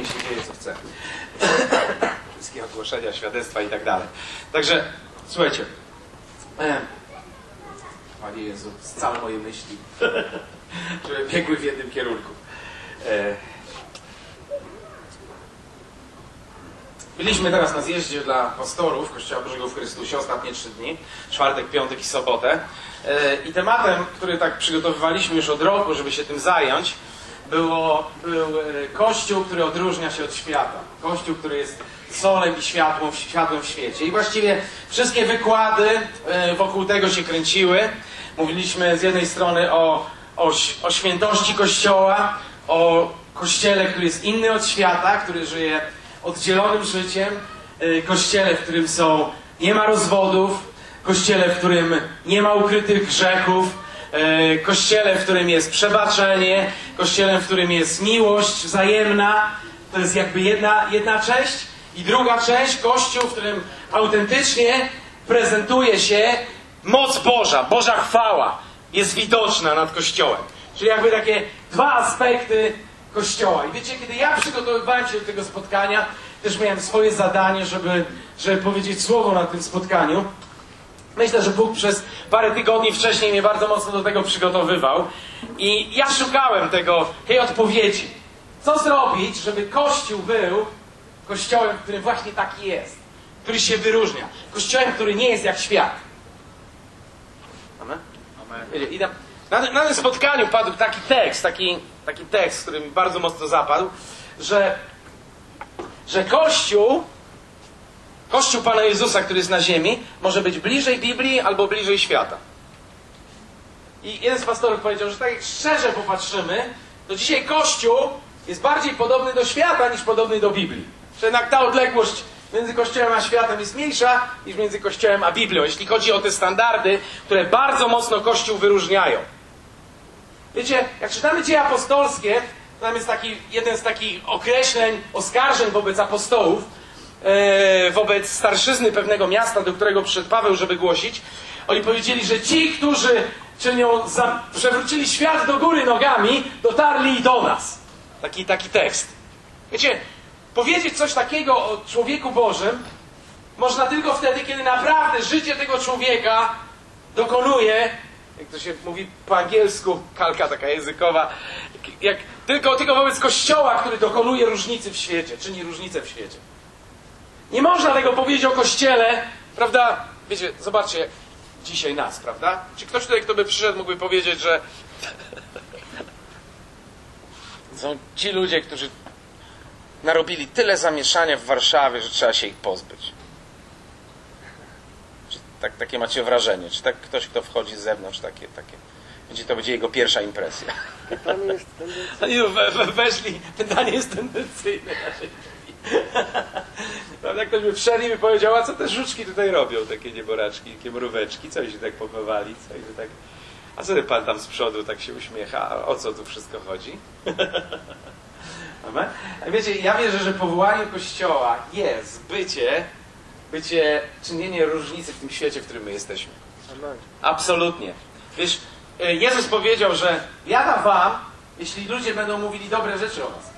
niech się dzieje co chce. Wszystkie ogłoszenia, świadectwa i tak dalej. Także, słuchajcie. Panie Jezu, scalę moje myśli, żeby biegły w jednym kierunku. Byliśmy teraz na zjeździe dla pastorów Kościoła Bożego w Chrystusie ostatnie 3 dni, czwartek, piątek i sobotę. I tematem, który tak przygotowywaliśmy już od roku, żeby się tym zająć, był Kościół, który odróżnia się od świata. Kościół, który jest solem i światłem w świecie. I właściwie wszystkie wykłady wokół tego się kręciły. Mówiliśmy z jednej strony o świętości Kościoła, o Kościele, który jest inny od świata, który żyje oddzielonym życiem, Kościele, w którym nie ma rozwodów, Kościele, w którym nie ma ukrytych grzechów, Kościele, w którym jest przebaczenie, Kościele, w którym jest miłość wzajemna. To jest jakby jedna część. I druga część, Kościół, w którym autentycznie prezentuje się moc Boża, Boża chwała jest widoczna nad Kościołem. Czyli jakby takie 2 aspekty Kościoła. I wiecie, kiedy ja przygotowywałem się do tego spotkania, też miałem swoje zadanie, żeby powiedzieć słowo na tym spotkaniu. Myślę, że Bóg przez parę tygodni wcześniej mnie bardzo mocno do tego przygotowywał. I ja szukałem tej odpowiedzi. Co zrobić, żeby Kościół był Kościołem, który właśnie taki jest, który się wyróżnia. Kościołem, który nie jest jak świat. Amen? Amen. I na tym spotkaniu padł taki tekst, który mi bardzo mocno zapadł, że Kościół Pana Jezusa, który jest na ziemi, może być bliżej Biblii albo bliżej świata. I jeden z pastorów powiedział, że tak jak szczerze popatrzymy, to dzisiaj Kościół jest bardziej podobny do świata niż podobny do Biblii. Że jednak ta odległość między Kościołem a światem jest mniejsza niż między Kościołem a Biblią, jeśli chodzi o te standardy, które bardzo mocno Kościół wyróżniają. Wiecie, jak czytamy Dzieje Apostolskie, to tam jest jeden z takich określeń, oskarżeń wobec apostołów, wobec starszyzny pewnego miasta, do którego przyszedł Paweł, żeby głosić. Oni powiedzieli, że ci, którzy przewrócili świat do góry nogami, dotarli do nas. Taki tekst. Wiecie, powiedzieć coś takiego o człowieku Bożym można tylko wtedy, kiedy naprawdę życie tego człowieka dokonuje, jak to się mówi po angielsku, kalka taka językowa, tylko wobec Kościoła, który dokonuje różnicy w świecie, czyni różnicę w świecie. Nie można tego powiedzieć o Kościele, prawda? Wiecie, zobaczcie dzisiaj nas, prawda? Czy ktoś tutaj, kto by przyszedł, mógłby powiedzieć, że są ci ludzie, którzy narobili tyle zamieszania w Warszawie, że trzeba się ich pozbyć. Czy takie macie wrażenie? Czy tak ktoś, kto wchodzi z zewnątrz, to będzie jego pierwsza impresja? Pytanie jest tendencyjne. Oni weszli, pytanie jest tendencyjne. Prawda? Ktoś by wszedł i by powiedział, a co te żuczki tutaj robią, takie nieboraczki, takie mróweczki, co się tak pochowali, a co ten pan tam z przodu tak się uśmiecha, a o co tu wszystko chodzi? Wiecie, ja wierzę, że powołanie Kościoła jest bycie czynienie różnicy w tym świecie, w którym my jesteśmy. Absolutnie. Wiesz, Jezus powiedział, że ja dam wam, jeśli ludzie będą mówili dobre rzeczy o was.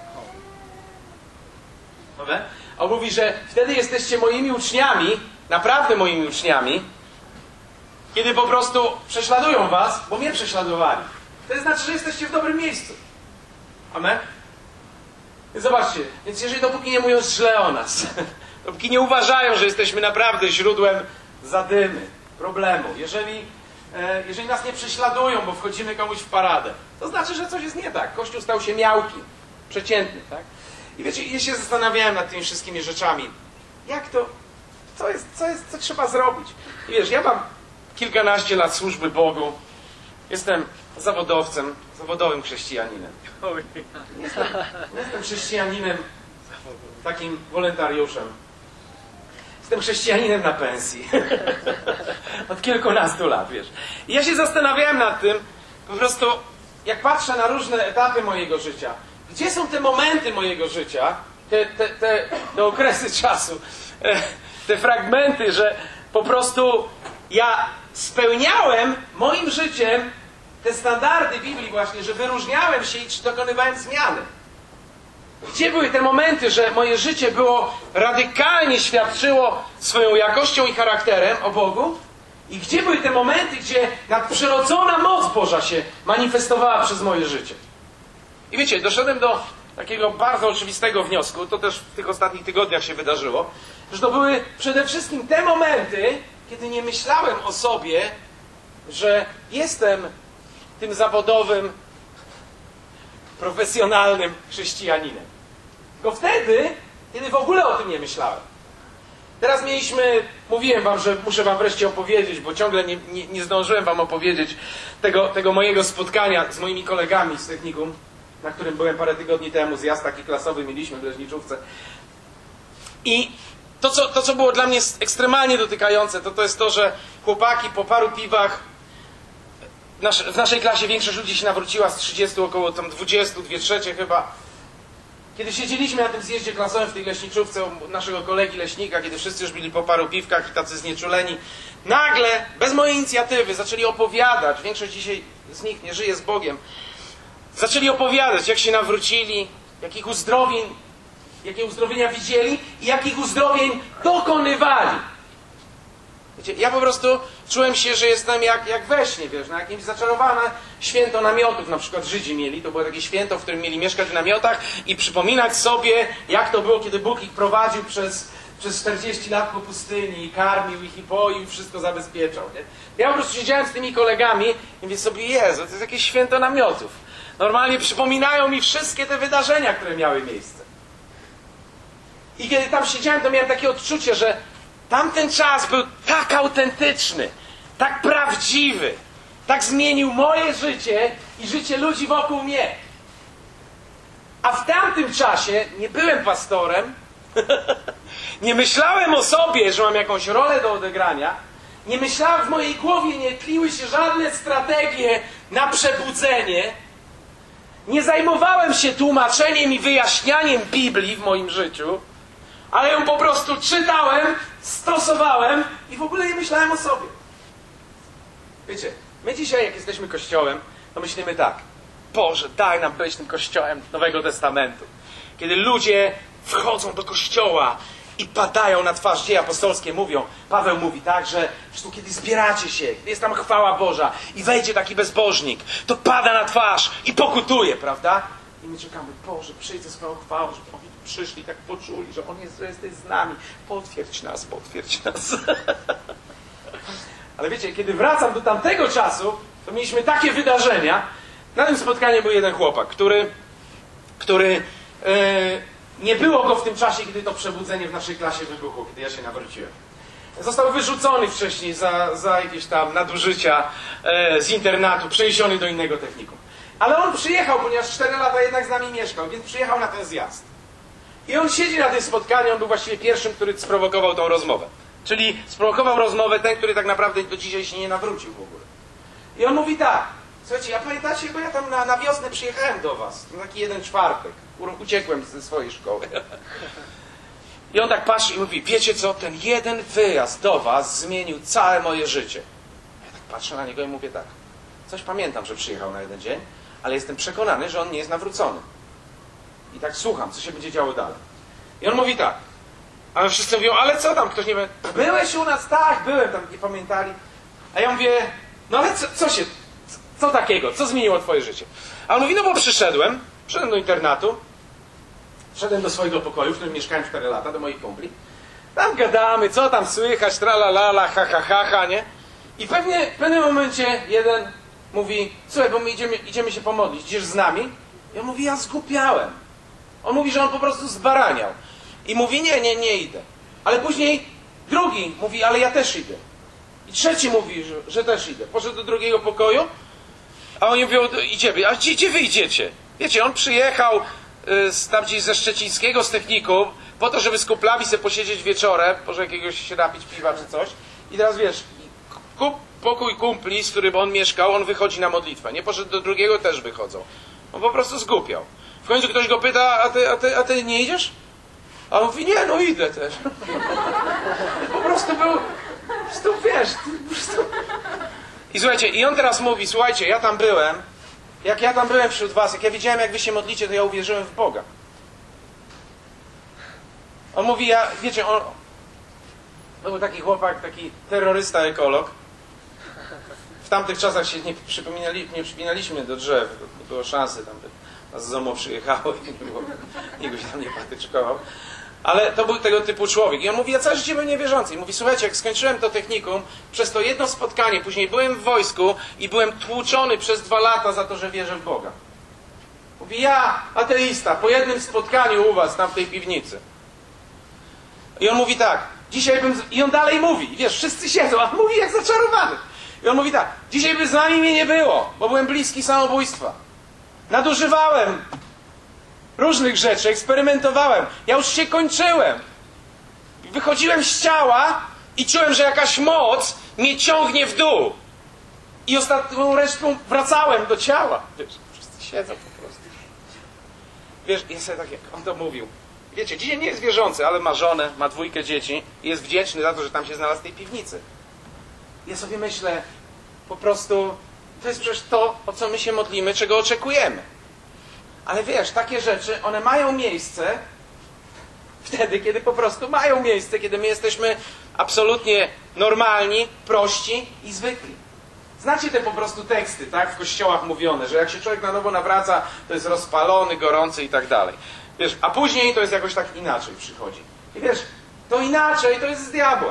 On mówi, że wtedy jesteście moimi uczniami, naprawdę moimi uczniami, kiedy po prostu prześladują was, bo mnie prześladowali. To znaczy, że jesteście w dobrym miejscu. Amen? Więc zobaczcie, więc dopóki nie mówią źle o nas, dopóki nie uważają, że jesteśmy naprawdę źródłem zadymy, problemu, jeżeli nas nie prześladują, bo wchodzimy komuś w paradę, to znaczy, że coś jest nie tak. Kościół stał się miałki, przeciętny, tak? I wiecie, ja się zastanawiałem nad tymi wszystkimi rzeczami. Jak to, co trzeba zrobić? I wiesz, ja mam kilkanaście lat służby Bogu. Jestem zawodowym chrześcijaninem. Jestem chrześcijaninem, takim wolontariuszem. Jestem chrześcijaninem na pensji. Od kilkunastu lat, wiesz. I ja się zastanawiałem nad tym, po prostu, jak patrzę na różne etapy mojego życia, gdzie są te momenty mojego życia, te okresy czasu, te fragmenty, że po prostu ja spełniałem moim życiem te standardy Biblii właśnie, że wyróżniałem się i dokonywałem zmiany. Gdzie były te momenty, że moje życie było radykalnie świadczyło swoją jakością i charakterem o Bogu? I gdzie były te momenty, gdzie nadprzyrodzona moc Boża się manifestowała przez moje życie? I wiecie, doszedłem do takiego bardzo oczywistego wniosku, to też w tych ostatnich tygodniach się wydarzyło, że to były przede wszystkim te momenty, kiedy nie myślałem o sobie, że jestem tym zawodowym, profesjonalnym chrześcijaninem. Tylko wtedy, kiedy w ogóle o tym nie myślałem. Teraz mówiłem wam, że muszę wam wreszcie opowiedzieć, bo ciągle nie zdążyłem wam opowiedzieć tego mojego spotkania z moimi kolegami z technikum, na którym byłem parę tygodni temu, zjazd taki klasowy mieliśmy w Leżniczówce. I to, co było dla mnie ekstremalnie dotykające, to jest to, że chłopaki po paru piwach, w naszej klasie większość ludzi się nawróciła z 30, około tam 20, 2/3 chyba. Kiedy siedzieliśmy na tym zjeździe klasowym w tej leśniczówce u naszego kolegi leśnika, kiedy wszyscy już byli po paru piwkach i tacy znieczuleni, nagle, bez mojej inicjatywy, zaczęli opowiadać, większość dzisiaj z nich nie żyje z Bogiem, zaczęli opowiadać, jak się nawrócili, jakie uzdrowienia widzieli i jakich uzdrowień dokonywali. Wiecie, ja po prostu czułem się, że jestem jak we śnie, wiesz, na jakimś zaczarowane święto namiotów, na przykład Żydzi mieli. To było takie święto, w którym mieli mieszkać w namiotach i przypominać sobie, jak to było, kiedy Bóg ich prowadził przez 40 lat po pustyni i karmił ich i poił i wszystko zabezpieczał. Nie? Ja po prostu siedziałem z tymi kolegami i mówię sobie, Jezu, to jest jakieś święto namiotów. Normalnie przypominają mi wszystkie te wydarzenia, które miały miejsce. I kiedy tam siedziałem, to miałem takie odczucie, że tamten czas był tak autentyczny, tak prawdziwy, tak zmienił moje życie i życie ludzi wokół mnie. A w tamtym czasie nie byłem pastorem, nie myślałem o sobie, że mam jakąś rolę do odegrania, nie myślałem, w mojej głowie nie tliły się żadne strategie na przebudzenie, nie zajmowałem się tłumaczeniem i wyjaśnianiem Biblii w moim życiu, ale ją po prostu czytałem, stosowałem i w ogóle nie myślałem o sobie. Wiecie, my dzisiaj jak jesteśmy Kościołem, to myślimy tak: Boże, daj nam być tym Kościołem Nowego Testamentu. Kiedy ludzie wchodzą do Kościoła i padają na twarz, dzieje apostolskie mówią, Paweł mówi tak, że kiedy zbieracie się, kiedy jest tam chwała Boża i wejdzie taki bezbożnik, to pada na twarz i pokutuje, prawda? I my czekamy, Boże, przyjdź ze swoją chwałą, żeby oni tu przyszli, tak poczuli, że że jesteś z nami. Potwierdź nas, potwierdź nas. Ale wiecie, kiedy wracam do tamtego czasu, to mieliśmy takie wydarzenia. Na tym spotkaniu był jeden chłopak, który nie było go w tym czasie, kiedy to przebudzenie w naszej klasie wybuchło, kiedy ja się nawróciłem. Został wyrzucony wcześniej za jakieś tam nadużycia z internatu, przeniesiony do innego technikum. Ale on przyjechał, ponieważ 4 lata jednak z nami mieszkał, więc przyjechał na ten zjazd. I on siedzi na tym spotkaniu, on był właściwie pierwszym, który sprowokował tą rozmowę. Czyli sprowokował rozmowę ten, który tak naprawdę do dzisiaj się nie nawrócił w ogóle. I on mówi tak: słuchajcie, a pamiętacie, bo ja tam na wiosnę przyjechałem do was, na taki jeden czwartek, uciekłem ze swojej szkoły. I on tak patrzy i mówi: wiecie co, ten jeden wyjazd do was zmienił całe moje życie. Ja tak patrzę na niego i mówię tak: coś pamiętam, że przyjechał na jeden dzień, ale jestem przekonany, że on nie jest nawrócony. I tak słucham, co się będzie działo dalej. I on mówi tak, a wszyscy mówią: ale co tam, ktoś nie wie, byłeś u nas? Tak, byłem tam, nie pamiętali. A ja mówię: no ale co takiego, co zmieniło twoje życie? A on mówi: no bo przyszedłem do internatu, wszedłem do swojego pokoju, w którym mieszkałem 4 lata, do moich kumpli. Tam gadamy, co tam słychać, tralalala, ha, nie? I w pewnym momencie jeden mówi: słuchaj, bo my idziemy się pomodlić, idziesz z nami? I on mówi: ja zgłupiałem. On mówi, że on po prostu zbaraniał. I mówi: nie idę. Ale później drugi mówi: ale ja też idę. I trzeci mówi, że też idę. Poszedł do drugiego pokoju, a oni mówią: idziemy. A gdzie wy idziecie? Wiecie, on przyjechał tam gdzieś ze Szczecińskiego, z technikum, po to, żeby z kuplami sobie posiedzieć wieczorem, może jakiegoś się napić piwa czy coś. I teraz wiesz, pokój kumpli, z którym on mieszkał, on wychodzi na modlitwę. Nie poszedł do drugiego, też wychodzą. On po prostu zgłupiał. W końcu ktoś go pyta: a ty nie idziesz? A on mówi: nie, no idę też. Po prostu był, wiesz, I słuchajcie, i on teraz mówi: słuchajcie, jak ja tam byłem wśród was, jak ja widziałem, jak wy się modlicie, to ja uwierzyłem w Boga. On mówi, wiecie, on był taki chłopak, taki terrorysta, ekolog. W tamtych czasach się nie przypinaliśmy do drzew, nie było szansy, tam by nas ZOMO przyjechało i nikt się tam nie patyczkował. Ale to był tego typu człowiek. I on mówi, ja całe życie byłem niewierzący. I mówi, słuchajcie, jak skończyłem to technikum, przez to jedno spotkanie, później byłem w wojsku i byłem tłuczony przez 2 lata za to, że wierzę w Boga. Mówi, ja, ateista, po jednym spotkaniu u was, tam w tej piwnicy. I on mówi tak, dzisiaj bym... I on dalej mówi, wiesz, wszyscy siedzą, a mówi jak zaczarowany. I on mówi tak, dzisiaj by z nami mnie nie było, bo byłem bliski samobójstwa. Nadużywałem różnych rzeczy, eksperymentowałem. Ja już się kończyłem. Wychodziłem z ciała i czułem, że jakaś moc mnie ciągnie w dół. I ostatnią resztą wracałem do ciała. Wiesz, wszyscy siedzą po prostu. Wiesz, jest tak jak on to mówił. Wiecie, dzisiaj nie jest wierzący, ale ma żonę, ma 2 dzieci i jest wdzięczny za to, że tam się znalazł w tej piwnicy. Ja sobie myślę, po prostu to jest przecież to, o co my się modlimy, czego oczekujemy. Ale wiesz, takie rzeczy, one mają miejsce wtedy, kiedy po prostu mają miejsce, kiedy my jesteśmy absolutnie normalni, prości i zwykli. Znacie te po prostu teksty, tak, w kościołach mówione, że jak się człowiek na nowo nawraca, to jest rozpalony, gorący i tak dalej. Wiesz, a później to jest jakoś tak inaczej przychodzi. I wiesz, to inaczej to jest z diabła.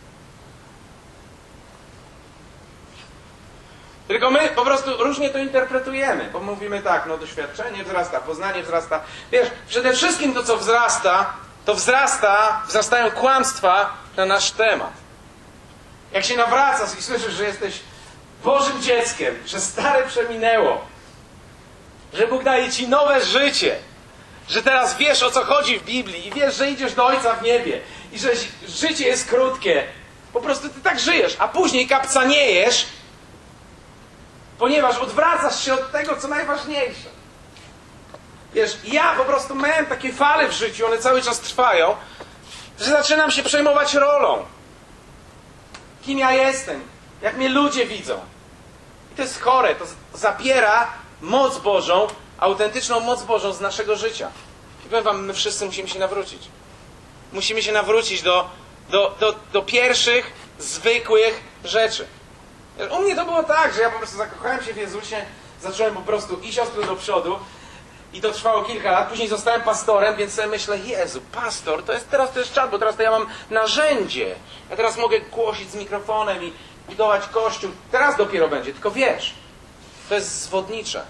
Tylko my po prostu różnie to interpretujemy, bo mówimy tak, no doświadczenie wzrasta, poznanie wzrasta. Wiesz, przede wszystkim to, co wzrasta, to wzrastają kłamstwa na nasz temat. Jak się nawracasz i słyszysz, że jesteś Bożym dzieckiem, że stare przeminęło, że Bóg daje ci nowe życie, że teraz wiesz, o co chodzi w Biblii i wiesz, że idziesz do Ojca w niebie i że życie jest krótkie. Po prostu ty tak żyjesz, a później kapcanejesz, ponieważ odwracasz się od tego, co najważniejsze. Wiesz, ja po prostu miałem takie fale w życiu, one cały czas trwają, że zaczynam się przejmować rolą. Kim ja jestem, jak mnie ludzie widzą. I to jest chore, to zabiera moc Bożą, autentyczną moc Bożą z naszego życia. I powiem wam, my wszyscy musimy się nawrócić. Musimy się nawrócić do pierwszych, zwykłych rzeczy. U mnie to było tak, że ja po prostu zakochałem się w Jezusie, zacząłem po prostu iść ostro do przodu i to trwało kilka lat. Później zostałem pastorem, więc sobie myślę, Jezu, pastor, teraz to jest czas, bo teraz to ja mam narzędzie. Ja teraz mogę głosić z mikrofonem i budować kościół. Teraz dopiero będzie, tylko wiesz, to jest zwodnicze.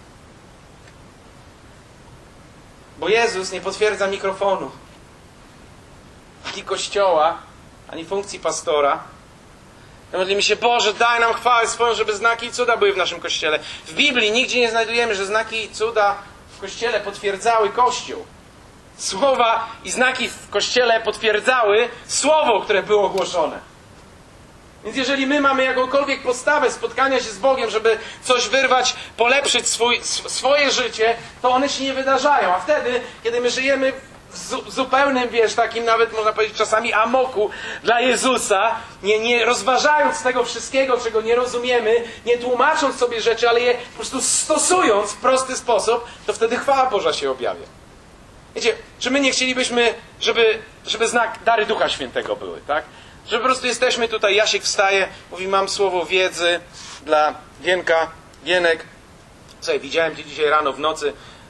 Bo Jezus nie potwierdza mikrofonu, ani kościoła, ani funkcji pastora. Modlimy się, Boże, daj nam chwałę swoją, żeby znaki i cuda były w naszym Kościele. W Biblii nigdzie nie znajdujemy, że znaki i cuda w Kościele potwierdzały Kościół. Słowa i znaki w Kościele potwierdzały Słowo, które było głoszone. Więc jeżeli my mamy jakąkolwiek postawę spotkania się z Bogiem, żeby coś wyrwać, polepszyć swoje życie, to one się nie wydarzają. A wtedy, kiedy my żyjemy w zupełnym, wiesz, takim nawet można powiedzieć czasami amoku dla Jezusa, nie rozważając tego wszystkiego, czego nie rozumiemy, nie tłumacząc sobie rzeczy, ale je po prostu stosując w prosty sposób, to wtedy chwała Boża się objawia. Wiecie, czy my nie chcielibyśmy, żeby dary Ducha Świętego były, tak? Że po prostu jesteśmy tutaj, Jasiek wstaje, mówi, mam słowo wiedzy dla Gienek. Słuchaj, widziałem Cię dzisiaj rano w nocy,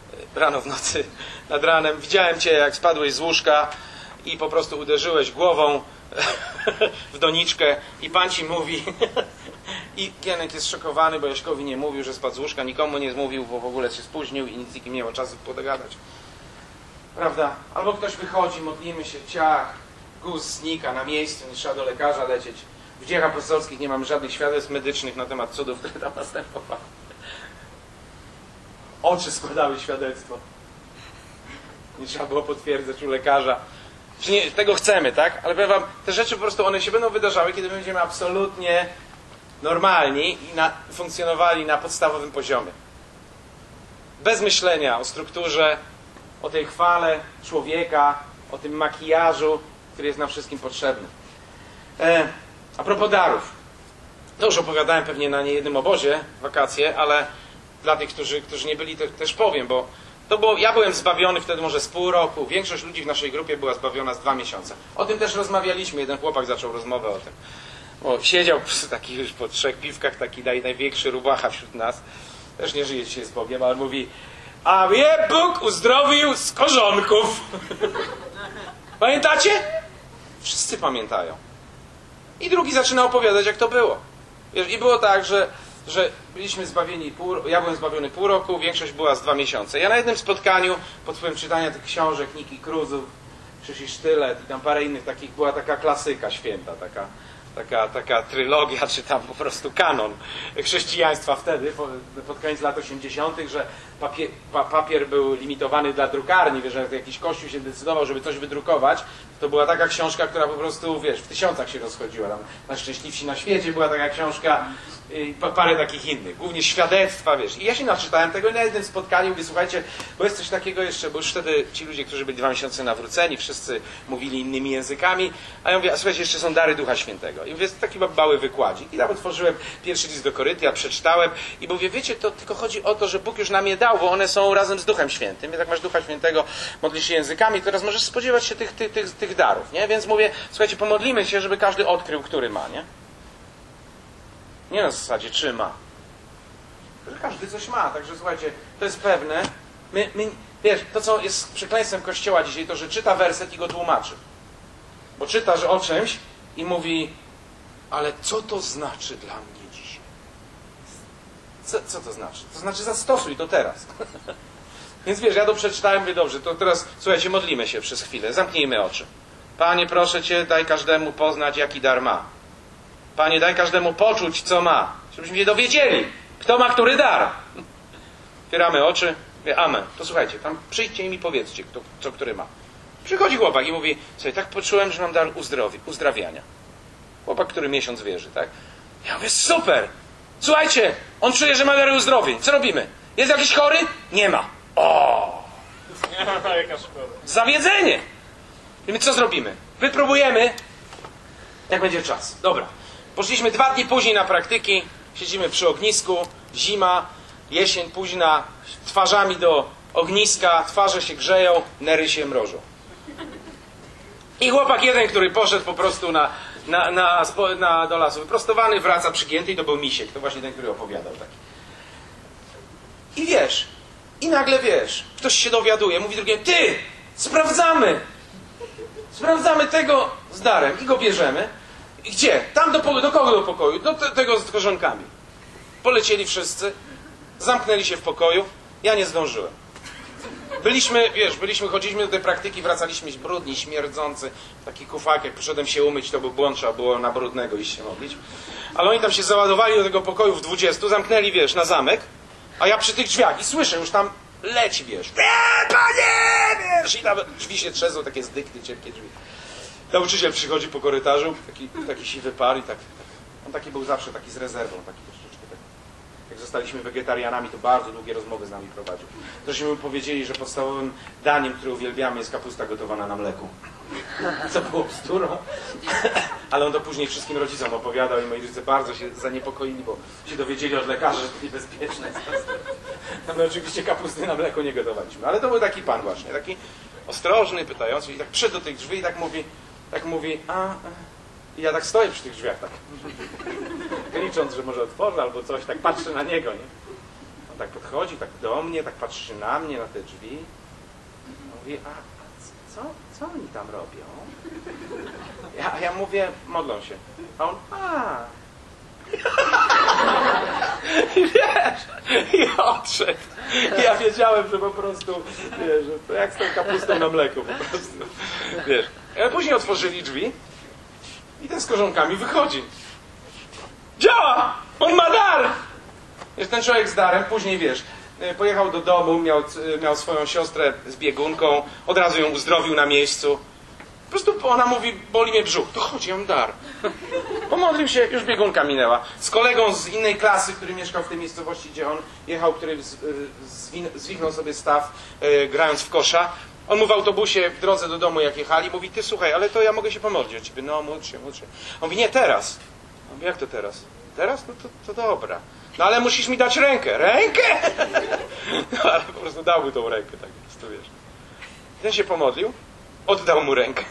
nad ranem, widziałem Cię, jak spadłeś z łóżka i po prostu uderzyłeś głową w doniczkę i Pan Ci mówi i Gienek jest szokowany, bo Jaśkowi nie mówił, że spadł z łóżka, nikomu nie mówił, bo w ogóle się spóźnił i nic z nikim nie miał czasu podogadać. Prawda? Albo ktoś wychodzi, modlimy się, ciach, guz znika na miejscu, nie trzeba do lekarza lecieć. W Dziejach Apostolskich nie mamy żadnych świadectw medycznych na temat cudów, które tam następowały. Oczy składały świadectwo. Nie trzeba było potwierdzać u lekarza. Nie, tego chcemy, tak? Ale powiem wam, te rzeczy po prostu one się będą wydarzały, kiedy będziemy absolutnie normalni i funkcjonowali na podstawowym poziomie. Bez myślenia o strukturze, o tej chwale człowieka, o tym makijażu, który jest nam wszystkim potrzebny. A propos darów. To już opowiadałem pewnie na niejednym obozie w wakacje, ale dla tych, którzy nie byli, też powiem, bo To było, ja byłem zbawiony wtedy może z pół roku, większość ludzi w naszej grupie była zbawiona z 2 miesiące. O tym też rozmawialiśmy, jeden chłopak zaczął rozmowę o tym. Bo siedział przy takich już po 3 piwkach, taki największy rubacha wśród nas, też nie żyje dzisiaj z Bogiem, ale mówi: a mnie Bóg uzdrowił z korzonków. Pamiętacie? Wszyscy pamiętają. I drugi zaczyna opowiadać, jak to było. I było tak, że byliśmy zbawieni ja byłem zbawiony pół roku, większość była z 2 miesiące. Ja na jednym spotkaniu, pod wpływem czytania tych książek Niki Cruzów, Krzyż i Sztylet i tam parę innych takich, była taka klasyka święta, taka trylogia, czy tam po prostu kanon chrześcijaństwa wtedy, pod koniec lat 80., że papier był limitowany dla drukarni, wiesz, że jakiś kościół się decydował, żeby coś wydrukować, to była taka książka, która po prostu, wiesz, w tysiącach się rozchodziła. Tam Najszczęśliwsi na świecie była taka książka i parę takich innych, głównie świadectwa, wiesz. I ja się naczytałem tego i na jednym spotkaniu mówię: słuchajcie, bo jest coś takiego jeszcze, bo już wtedy ci ludzie, którzy byli 2 miesiące nawróceni, wszyscy mówili innymi językami, a ja mówię: a słuchajcie, jeszcze są dary Ducha Świętego. I mówię, taki mały wykładzik. I tam otworzyłem pierwszy list do Koryntian, przeczytałem i mówię: wiecie, to tylko chodzi o to, że Bóg już nam je dał, bo one są razem z Duchem Świętym. I tak masz Ducha Świętego, modlisz się językami, teraz możesz spodziewać się tych darów, nie? Więc mówię: słuchajcie, pomodlimy się, żeby każdy odkrył, który ma, nie? Nie na zasadzie, czy ma. Że każdy coś ma, także słuchajcie, to jest pewne. Wiesz, to co jest przekleństwem Kościoła dzisiaj, to że czyta werset i go tłumaczy. Bo czyta, że o czymś i mówi: ale co to znaczy dla mnie dzisiaj? Co to znaczy? To znaczy zastosuj to teraz. Więc wiesz, ja to przeczytałem, mówię: dobrze, to teraz słuchajcie, modlimy się przez chwilę, zamknijmy oczy. Panie, proszę Cię, daj każdemu poznać, jaki dar ma. Panie, daj każdemu poczuć, co ma. Żebyśmy się dowiedzieli, kto ma który dar. Otwieramy oczy. Mówię: amen. To słuchajcie, tam przyjdźcie i mi powiedzcie, kto który ma. Przychodzi chłopak i mówi: słuchaj, tak poczułem, że mam dar uzdrawiania. Chłopak, który miesiąc wierzy, tak? Ja mówię: super! Słuchajcie, on czuje, że ma dar uzdrowień. Co robimy? Jest jakiś chory? Nie ma. O! Jaka szkoda. Zawiedzenie! Wiemy, co zrobimy? Wypróbujemy, jak będzie czas. Dobra. Poszliśmy 2 dni później na praktyki. Siedzimy przy ognisku. Zima, jesień późna. Twarzami do ogniska. Twarze się grzeją, nery się mrożą. I chłopak jeden, który poszedł po prostu do lasu wyprostowany, wraca przygięty i to był Misiek. To właśnie ten, który opowiadał taki. I wiesz, i nagle wiesz, ktoś się dowiaduje, mówi drugiemu: ty, sprawdzamy tego z darem i go bierzemy. I gdzie? Tam do kogo do pokoju? Do tego z korzonkami. Polecieli wszyscy, zamknęli się w pokoju, ja nie zdążyłem. Chodziliśmy do tej praktyki, wracaliśmy brudni, śmierdzący, taki kufak, jak poszedłem się umyć, to był błąd, trzeba było na brudnego iść się modlić. Ale oni tam się załadowali do tego pokoju w 20, zamknęli, wiesz, na zamek, a ja przy tych drzwiach i słyszę, już tam leci, wiesz, panie, wiesz, i tam drzwi się trzezą, takie zdykty, ciepkie drzwi. Nauczyciel przychodzi po korytarzu, taki siwy par i tak, on taki był zawsze taki z rezerwą, taki troszeczkę tak. Jak zostaliśmy wegetarianami, to bardzo długie rozmowy z nami prowadził. Żeśmy mu powiedzieli, że podstawowym daniem, które uwielbiamy, jest kapusta gotowana na mleku. Co było bzdurą. Ale on to później wszystkim rodzicom opowiadał i moi rodzice bardzo się zaniepokoili, bo się dowiedzieli od lekarza, że to niebezpieczne jest. My oczywiście kapusty na mleku nie gotowaliśmy. Ale to był taki pan właśnie, taki ostrożny, pytający i tak przyszedł do tych drzwi i tak mówi, i ja tak stoję przy tych drzwiach, tak licząc, że może otworzę albo coś, tak patrzę na niego, nie? On tak podchodzi, tak do mnie, tak patrzy na mnie, na te drzwi. Mówi: a co oni tam robią? Ja mówię: modlą się. A on: i wiesz, i odszedł. Ja wiedziałem, że po prostu, wiesz, że to jak z tą kapustą na mleku po prostu, wiesz. Ale później otworzyli drzwi i ten z korzonkami wychodzi. Działa! On ma dar! Wiesz, ten człowiek z darem, później wiesz, pojechał do domu, miał swoją siostrę z biegunką, od razu ją uzdrowił na miejscu. Po prostu ona mówi: boli mnie brzuch. To chodź, ja mam dar. Pomodlił się, już biegunka minęła. Z kolegą z innej klasy, który mieszkał w tej miejscowości, gdzie on jechał, który zwichnął sobie staw, grając w kosza. On mu w autobusie w drodze do domu, jak jechali, mówi: ty, słuchaj, ale to ja mogę się pomodlić o ciebie. No, módl się. On mówi: nie, teraz. On mówi: jak to teraz? Teraz? No to dobra. No ale musisz mi dać rękę. Rękę? No ale po prostu dał mu tą rękę, tak więc to wiesz. Ten się pomodlił, oddał mu rękę.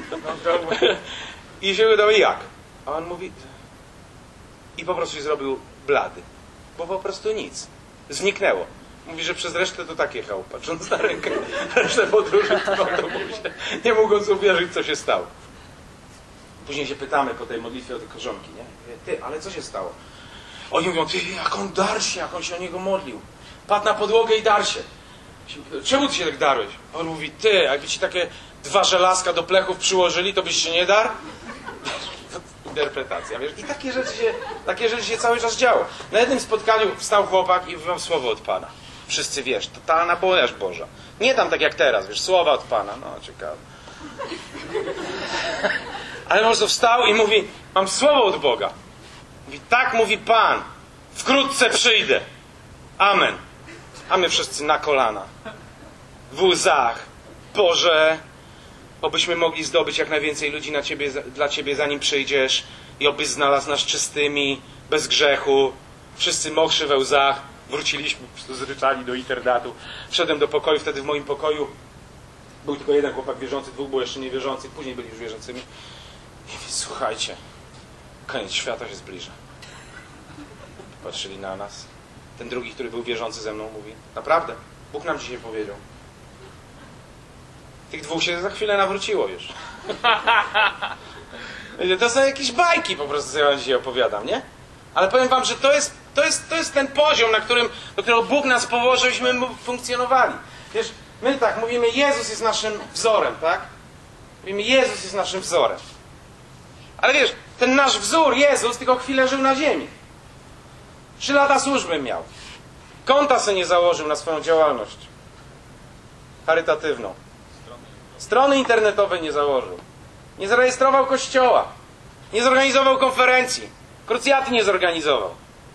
I się wydał jak? A on mówi... I po prostu się zrobił blady. Bo po prostu nic. Zniknęło. Mówi, że przez resztę to tak jechał, patrząc na rękę. Resztę podróży w autobusie. Nie mogąc uwierzyć, co się stało. Później się pytamy po tej modlitwie o te korzonki, nie? Ty, ale co się stało? Oni mówią, ty, jak on darł się, jak on się o niego modlił. Padł na podłogę i darł się. Czemu ty się tak darłeś? A on mówi, ty, jakby ci takie 2 żelazka do plechów przyłożyli, to byś się nie darł? Interpretacja, wiesz? I takie rzeczy się cały czas działo. Na jednym spotkaniu wstał chłopak i wyjął słowo od Pana. Wszyscy, wiesz, totalna bojaźń Boża. Nie tam tak jak teraz, wiesz, słowa od Pana. No, ciekawe. Ale po prostu wstał i mówi, mam słowo od Boga. Mówi, tak mówi Pan, wkrótce przyjdę. Amen. A my wszyscy na kolana. W łzach. Boże, obyśmy mogli zdobyć jak najwięcej ludzi dla Ciebie, zanim przyjdziesz i obyś znalazł nas czystymi, bez grzechu. Wszyscy mokrzy we łzach. Wróciliśmy zryczali do internatu. Wszedłem do pokoju, wtedy w moim pokoju był tylko jeden chłopak wierzący, 2 było jeszcze niewierzących, później byli już wierzącymi. I mówi, słuchajcie, koniec świata się zbliża. Patrzyli na nas. Ten drugi, który był wierzący ze mną, mówi, naprawdę, Bóg nam dzisiaj powiedział. Tych 2 się za chwilę nawróciło już. To są jakieś bajki po prostu, co ja wam dzisiaj opowiadam, nie? Ale powiem wam, że to jest ten poziom, do którego Bóg nas powołał, żebyśmy funkcjonowali. Wiesz, my tak mówimy, Jezus jest naszym wzorem, tak? Mówimy, Jezus jest naszym wzorem. Ale wiesz, ten nasz wzór, Jezus, tylko chwilę żył na ziemi. 3 lata służby miał. Konta se nie założył na swoją działalność charytatywną. Strony internetowej nie założył. Nie zarejestrował kościoła. Nie zorganizował konferencji. Krucjaty nie zorganizował.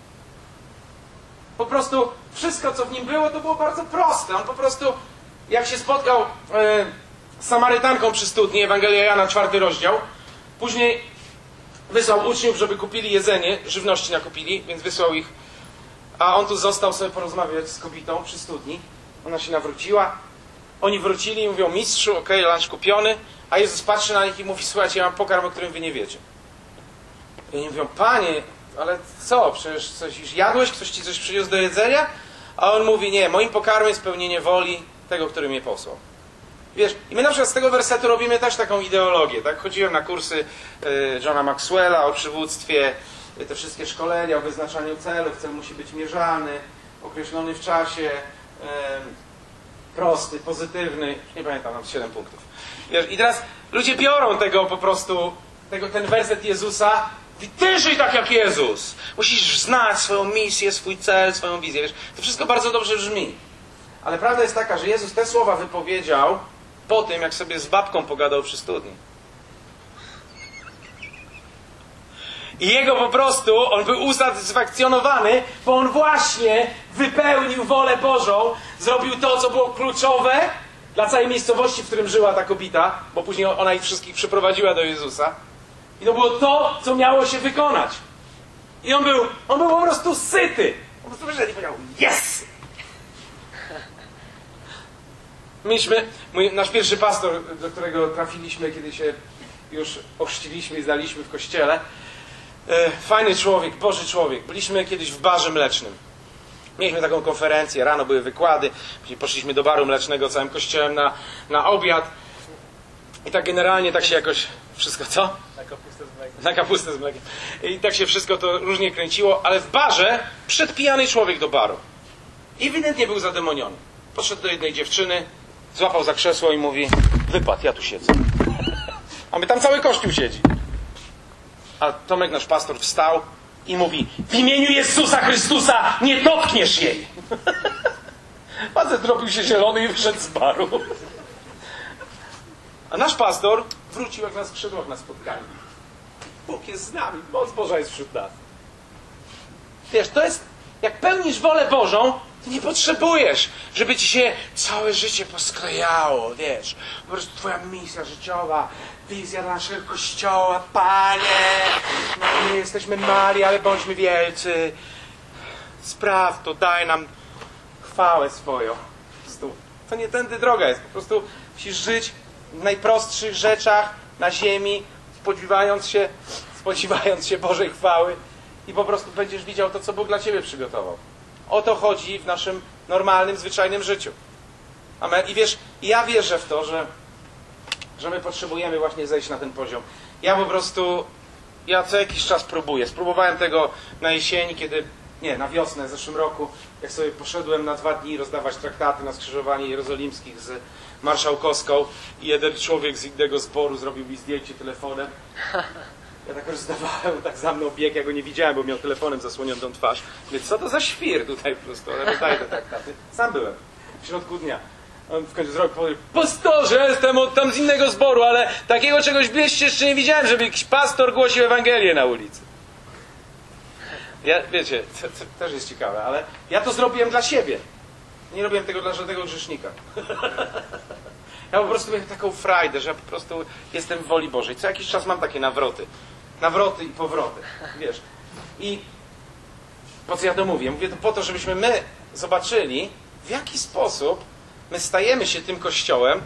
Po prostu wszystko, co w nim było, to było bardzo proste. On po prostu, jak się spotkał z Samarytanką przy studni, Ewangelia Jana, 4 rozdział, później wysłał uczniów, żeby kupili jedzenie, żywności nakupili, więc wysłał ich, a on tu został sobie porozmawiać z kobietą przy studni. Ona się nawróciła. Oni wrócili i mówią, mistrzu, okej, lunch kupiony, a Jezus patrzy na nich i mówi, słuchajcie, ja mam pokarm, o którym wy nie wiecie. I oni mówią, Panie, ale co, przecież coś już jadłeś? Ktoś ci coś przyniósł do jedzenia? A on mówi, nie, moim pokarmem jest spełnienie woli tego, który mnie posłał. Wiesz, i my na przykład z tego wersetu robimy też taką ideologię, tak? Chodziłem na kursy Johna Maxwella o przywództwie, te wszystkie szkolenia o wyznaczaniu celów. Cel musi być mierzalny, określony w czasie, prosty, pozytywny. Nie pamiętam, mam 7 punktów. Wiesz, i teraz ludzie biorą tego po prostu, ten werset Jezusa. I ty żyj tak jak Jezus. Musisz znać swoją misję, swój cel, swoją wizję. Wiesz, to wszystko bardzo dobrze brzmi. Ale prawda jest taka, że Jezus te słowa wypowiedział po tym, jak sobie z babką pogadał przy studni. I jego po prostu, on był usatysfakcjonowany, bo on właśnie wypełnił wolę Bożą, zrobił to, co było kluczowe dla całej miejscowości, w którym żyła ta kobieta, bo później ona ich wszystkich przyprowadziła do Jezusa. I to było to, co miało się wykonać. I on był po prostu syty. Po prostu wyszedł i powiedział, yes! Nasz pierwszy pastor, do którego trafiliśmy, kiedy się już ochrzciliśmy i zdaliśmy w kościele, fajny człowiek, Boży człowiek. Byliśmy kiedyś w barze mlecznym. Mieliśmy taką konferencję, rano były wykłady, później poszliśmy do baru mlecznego całym kościołem na obiad. I tak generalnie tak się jakoś wszystko, co? Na kapustę z mlekiem. Na kapustę z mlekiem. I tak się wszystko to różnie kręciło, ale w barze przyszedł pijany człowiek do baru. I ewidentnie był zademoniony. Podszedł do jednej dziewczyny, złapał za krzesło i mówi, wypadł, ja tu siedzę. A my tam cały kościół siedzi. A Tomek, nasz pastor, wstał i mówi, w imieniu Jezusa Chrystusa nie dotkniesz jej. Facet zrobił się zielony i wyszedł z baru. A nasz pastor wrócił jak na skrzydłach na spotkanie. Bóg jest z nami, moc Boża jest wśród nas. Wiesz, to jest, jak pełnisz wolę Bożą, to nie potrzebujesz, żeby ci się całe życie posklejało, wiesz. Po prostu twoja misja życiowa, wizja dla naszego Kościoła, Panie, no, my jesteśmy mali, ale bądźmy wielcy. spraw to, daj nam chwałę swoją. Po prostu to nie tędy droga jest. Po prostu musisz żyć w najprostszych rzeczach na ziemi, spodziewając się Bożej chwały i po prostu będziesz widział to, co Bóg dla ciebie przygotował. O to chodzi w naszym normalnym, zwyczajnym życiu. Amen. I wiesz, ja wierzę w to, że my potrzebujemy właśnie zejść na ten poziom. Ja co jakiś czas próbuję. Spróbowałem tego na jesieni, na wiosnę w zeszłym roku, jak sobie poszedłem na 2 dni rozdawać traktaty na skrzyżowaniu jerozolimskich z marszałkowską i jeden człowiek z innego zboru zrobił mi zdjęcie telefonem. Ja tak rozdawałem, tak za mną biegł, ja go nie widziałem, bo miał telefonem zasłoniętą twarz. Więc co to za świr tutaj po prostu, ale rozdaję te traktaty. Sam byłem, w środku dnia. On w końcu zrobił, powiedział: pastorze, jestem tam z innego zboru, ale takiego czegoś bieście jeszcze nie widziałem, żeby jakiś pastor głosił Ewangelię na ulicy. Wiecie, to też jest ciekawe, ale ja to zrobiłem dla siebie. Nie robiłem tego dla żadnego grzesznika. Ja po prostu miałem taką frajdę, że ja po prostu jestem w woli Bożej. Co jakiś czas mam takie nawroty. Nawroty i powroty. Wiesz. I po co ja to mówię? Mówię to po to, żebyśmy my zobaczyli, w jaki sposób my stajemy się tym Kościołem,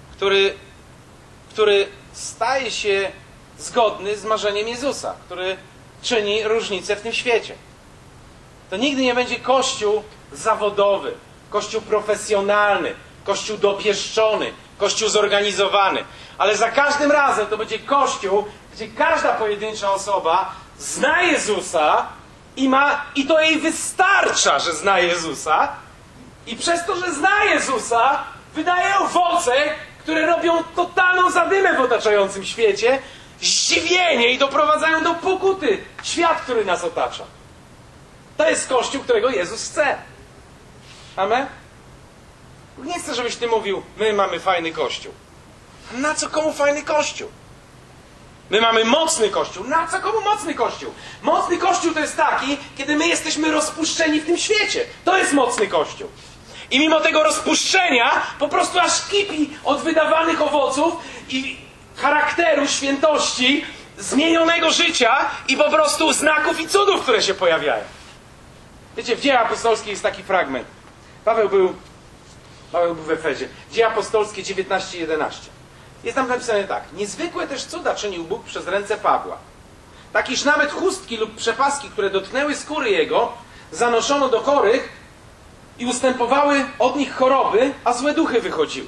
który staje się zgodny z marzeniem Jezusa, który czyni różnicę w tym świecie. To nigdy nie będzie Kościół zawodowy, Kościół profesjonalny, Kościół dopieszczony, Kościół zorganizowany. Ale za każdym razem to będzie Kościół, gdzie każda pojedyncza osoba zna Jezusa i to jej wystarcza, że zna Jezusa. I przez to, że zna Jezusa, wydaje owoce, które robią totalną zadymę w otaczającym świecie, zdziwienie i doprowadzają do pokuty świat, który nas otacza. To jest Kościół, którego Jezus chce. Amen? Nie chcę, żebyś ty mówił: my mamy fajny Kościół. Na co komu fajny Kościół? My mamy mocny Kościół. Na co komu mocny Kościół? Mocny Kościół to jest taki, kiedy my jesteśmy rozpuszczeni w tym świecie. To jest mocny Kościół. I mimo tego rozpuszczenia po prostu aż kipi od wydawanych owoców i charakteru, świętości, zmienionego życia i po prostu znaków i cudów, które się pojawiają. Wiecie, w Dziejach Apostolskich jest taki fragment. Paweł był w Efezie. Dzieje Apostolskie 19:11. Jest tam napisane tak: niezwykłe też cuda czynił Bóg przez ręce Pawła. Tak iż nawet chustki lub przepaski, które dotknęły skóry jego, zanoszono do chorych i ustępowały od nich choroby, a złe duchy wychodziły.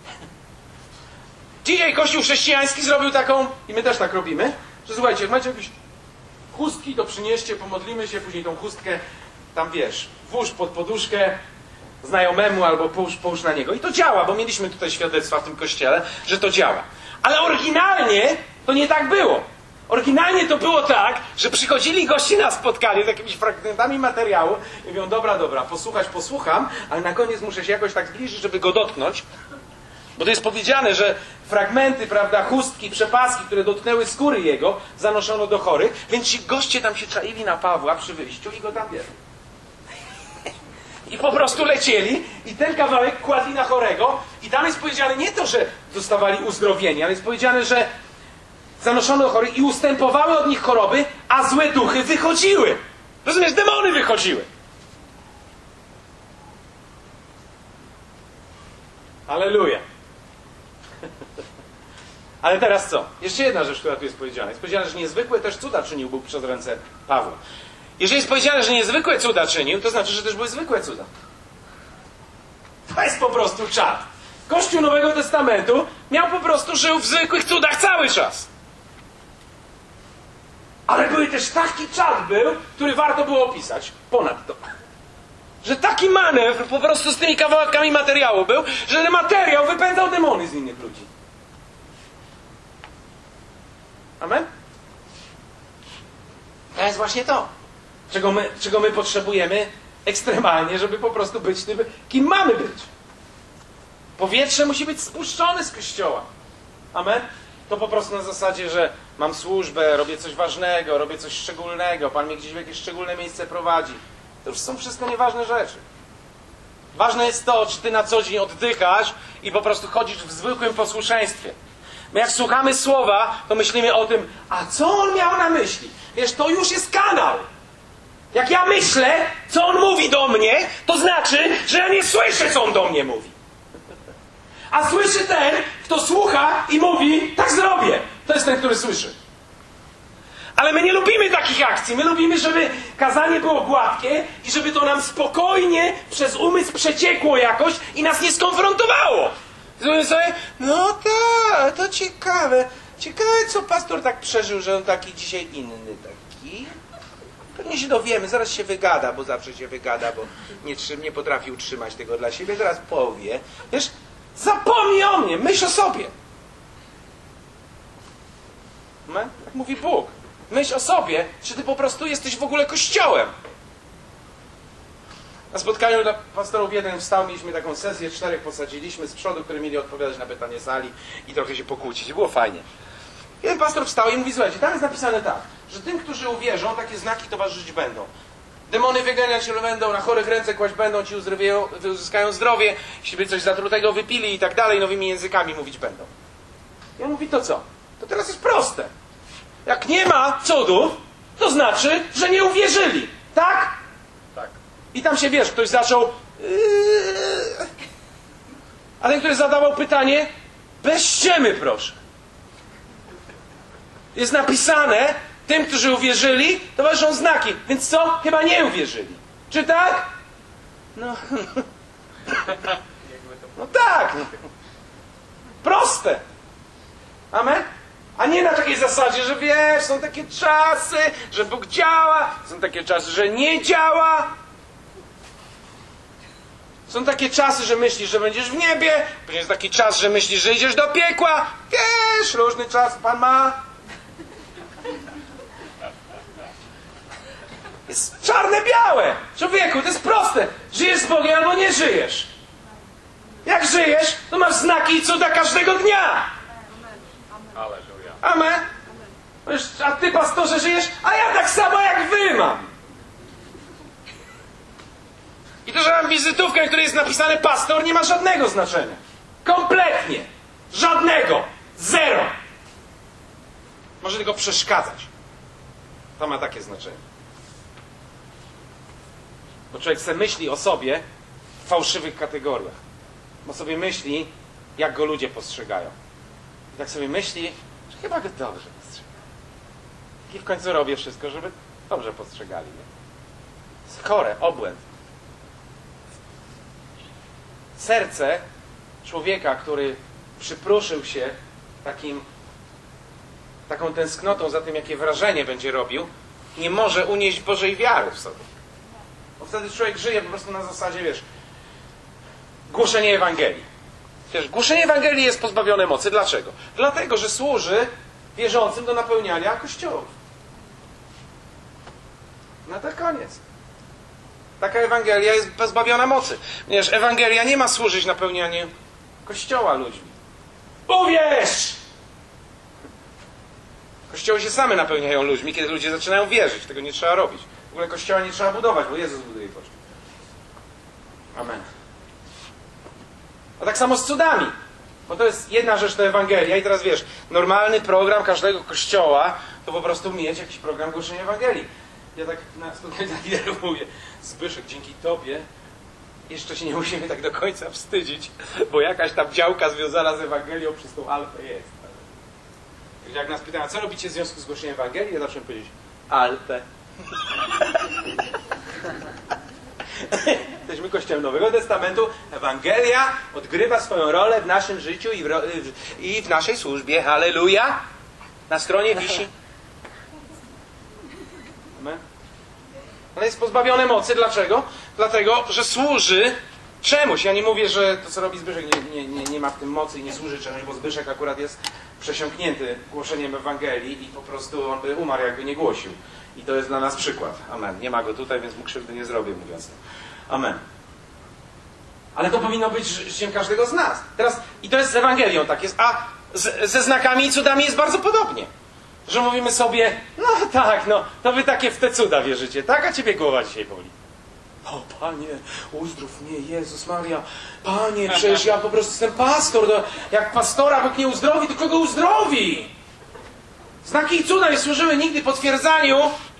Dzisiaj Kościół chrześcijański zrobił taką, i my też tak robimy, że słuchajcie, jak macie jakieś chustki, to przynieście, pomodlimy się, później tą chustkę tam, wiesz, włóż pod poduszkę znajomemu albo połóż na niego. I to działa, bo mieliśmy tutaj świadectwa w tym kościele, że to działa. Ale oryginalnie to nie tak było. Oryginalnie to było tak, że przychodzili goście na spotkanie z jakimiś fragmentami materiału i mówią: dobra, posłucham, ale na koniec muszę się jakoś tak zbliżyć, żeby go dotknąć. Bo to jest powiedziane, że fragmenty, prawda, chustki, przepaski, które dotknęły skóry jego, zanoszono do chorych, więc ci goście tam się czaili na Pawła przy wyjściu i go tam bierą. I po prostu lecieli i ten kawałek kładli na chorego i tam jest powiedziane nie to, że dostawali uzdrowienie, ale jest powiedziane, że zanoszono do chorych i ustępowały od nich choroby, a złe duchy wychodziły. Rozumiesz? Demony wychodziły. Halleluja. Ale teraz co? Jeszcze jedna rzecz, która tu jest powiedziana. Jest powiedziane, że niezwykłe też cuda czynił Bóg przez ręce Pawła. Jeżeli jest powiedziane, że niezwykłe cuda czynił, to znaczy, że też były zwykłe cuda. To jest po prostu czad. Kościół Nowego Testamentu żył w zwykłych cudach cały czas. Ale były też taki czad który warto było opisać. Ponadto. Że taki manewr po prostu z tymi kawałkami materiału był, że ten materiał wypędzał demony z innych ludzi. Amen? To jest właśnie to, czego my potrzebujemy ekstremalnie, żeby po prostu być tym, kim mamy być. Powietrze musi być spuszczone z Kościoła. Amen? To po prostu na zasadzie, że mam służbę, robię coś ważnego, robię coś szczególnego, Pan mnie gdzieś w jakieś szczególne miejsce prowadzi. To już są wszystko nieważne rzeczy. Ważne jest to, czy ty na co dzień oddychasz i po prostu chodzisz w zwykłym posłuszeństwie. My jak słuchamy słowa, to myślimy o tym, a co on miał na myśli? Wiesz, to już jest kanał. Jak ja myślę, co on mówi do mnie, to znaczy, że ja nie słyszę, co on do mnie mówi. A słyszy ten, kto słucha i mówi, tak zrobię. To jest ten, który słyszy. Ale my nie lubimy takich akcji. My lubimy, żeby kazanie było gładkie i żeby to nam spokojnie przez umysł przeciekło jakoś i nas nie skonfrontowało. Mówimy sobie, no tak, to ciekawe. Ciekawe, co pastor tak przeżył, że on taki dzisiaj inny taki. Pewnie się dowiemy, zaraz się wygada, bo zawsze się wygada, bo nie potrafi utrzymać tego dla siebie, zaraz powie. Wiesz, zapomnij o mnie, myśl o sobie. Tak mówi Bóg. Myśl o sobie, czy ty po prostu jesteś w ogóle kościołem. Na spotkaniu dla pastorów jeden wstał, mieliśmy taką sesję, 4 posadziliśmy z przodu, którzy mieli odpowiadać na pytanie sali i trochę się pokłócić. I było fajnie. Jeden pastor wstał i mówi, słuchajcie, tam jest napisane tak, że tym, którzy uwierzą, takie znaki towarzyszyć będą. Demony wyganiać się będą, na chorych ręce kłaść będą, ci uzyskają zdrowie, jeśli by coś zatrutego wypili i tak dalej, nowymi językami mówić będą. I on mówi, to co? To teraz jest proste. Jak nie ma cudów, to znaczy, że nie uwierzyli. Tak? Tak. I tam się, wiesz, ktoś zaczął... A ten, który zadawał pytanie, bez ściemy, proszę. Jest napisane, tym, którzy uwierzyli, towarzyszą znaki. Więc co? Chyba nie uwierzyli. Czy tak? No, no tak. No. Proste. Amen? A nie na takiej zasadzie, że wiesz, są takie czasy, że Bóg działa, są takie czasy, że nie działa. Są takie czasy, że myślisz, że będziesz w niebie, później jest taki czas, że myślisz, że idziesz do piekła. Wiesz, różny czas Pan ma. Jest czarne-białe. Człowieku, to jest proste. Żyjesz z Bogiem albo nie żyjesz. Jak żyjesz, to masz znaki i cuda każdego dnia. Aleluja. Amen. A ty, pastorze, żyjesz, a ja tak samo jak wy mam. I to, że mam wizytówkę, na której jest napisane pastor, nie ma żadnego znaczenia. Kompletnie. Żadnego. Zero. Może tylko przeszkadzać. To ma takie znaczenie. Bo człowiek se myśli o sobie w fałszywych kategoriach. Bo sobie myśli, jak go ludzie postrzegają. I tak sobie myśli, że chyba go dobrze postrzegają. I w końcu robię wszystko, żeby dobrze postrzegali. Nie? To jest chore, obłęd. Serce człowieka, który przypruszył się taką tęsknotą za tym, jakie wrażenie będzie robił, nie może unieść Bożej wiary w sobie. Bo wtedy człowiek żyje po prostu na zasadzie, wiesz, głoszenie Ewangelii. Wiesz, głoszenie Ewangelii jest pozbawione mocy. Dlaczego? Dlatego, że służy wierzącym do napełniania kościołów. No to koniec. Taka Ewangelia jest pozbawiona mocy. Ponieważ Ewangelia nie ma służyć napełnianiu kościoła ludźmi. Uwierz! Kościoły się same napełniają ludźmi, kiedy ludzie zaczynają wierzyć. Tego nie trzeba robić. W ogóle kościoła nie trzeba budować, bo Jezus buduje kościół. Amen. A tak samo z cudami. Bo to jest jedna rzecz, to Ewangelia. I teraz wiesz, normalny program każdego kościoła to po prostu mieć jakiś program głoszenia Ewangelii. Ja tak na spotkaniu liderów mówię, Zbyszek, dzięki Tobie jeszcze się nie musimy tak do końca wstydzić, bo jakaś tam działka związana z Ewangelią przez tą Alfę jest. Jak nas pytają, co robicie w związku z głoszeniem Ewangelii, ja zacząłem powiedzieć, Alfę. Jesteśmy Kościołem Nowego Testamentu. Ewangelia odgrywa swoją rolę w naszym życiu i w naszej służbie. Halleluja! Na stronie wisi. Amen. Ale jest pozbawione mocy. Dlaczego? Dlatego, że służy czemuś. Ja nie mówię, że to, co robi Zbyszek, nie ma w tym mocy i nie służy czemuś, bo Zbyszek akurat jest przesiąknięty głoszeniem Ewangelii i po prostu on by umarł, jakby nie głosił. I to jest dla nas przykład. Amen. Nie ma go tutaj, więc mu krzywdy nie zrobię, mówiąc to. Amen. Ale to powinno być życiem każdego z nas. Teraz, i to jest z Ewangelią, tak jest. A ze znakami i cudami jest bardzo podobnie. Że mówimy sobie, no tak, no, to wy takie w te cuda wierzycie, tak? A ciebie głowa dzisiaj boli. O, Panie, uzdrów mnie, Jezus Maria. Panie, przecież ja po prostu jestem pastor. No, jak pastora Bóg nie uzdrowi, to kogo uzdrowi? Znaki i cuda nie służyły nigdy potwierdzaniu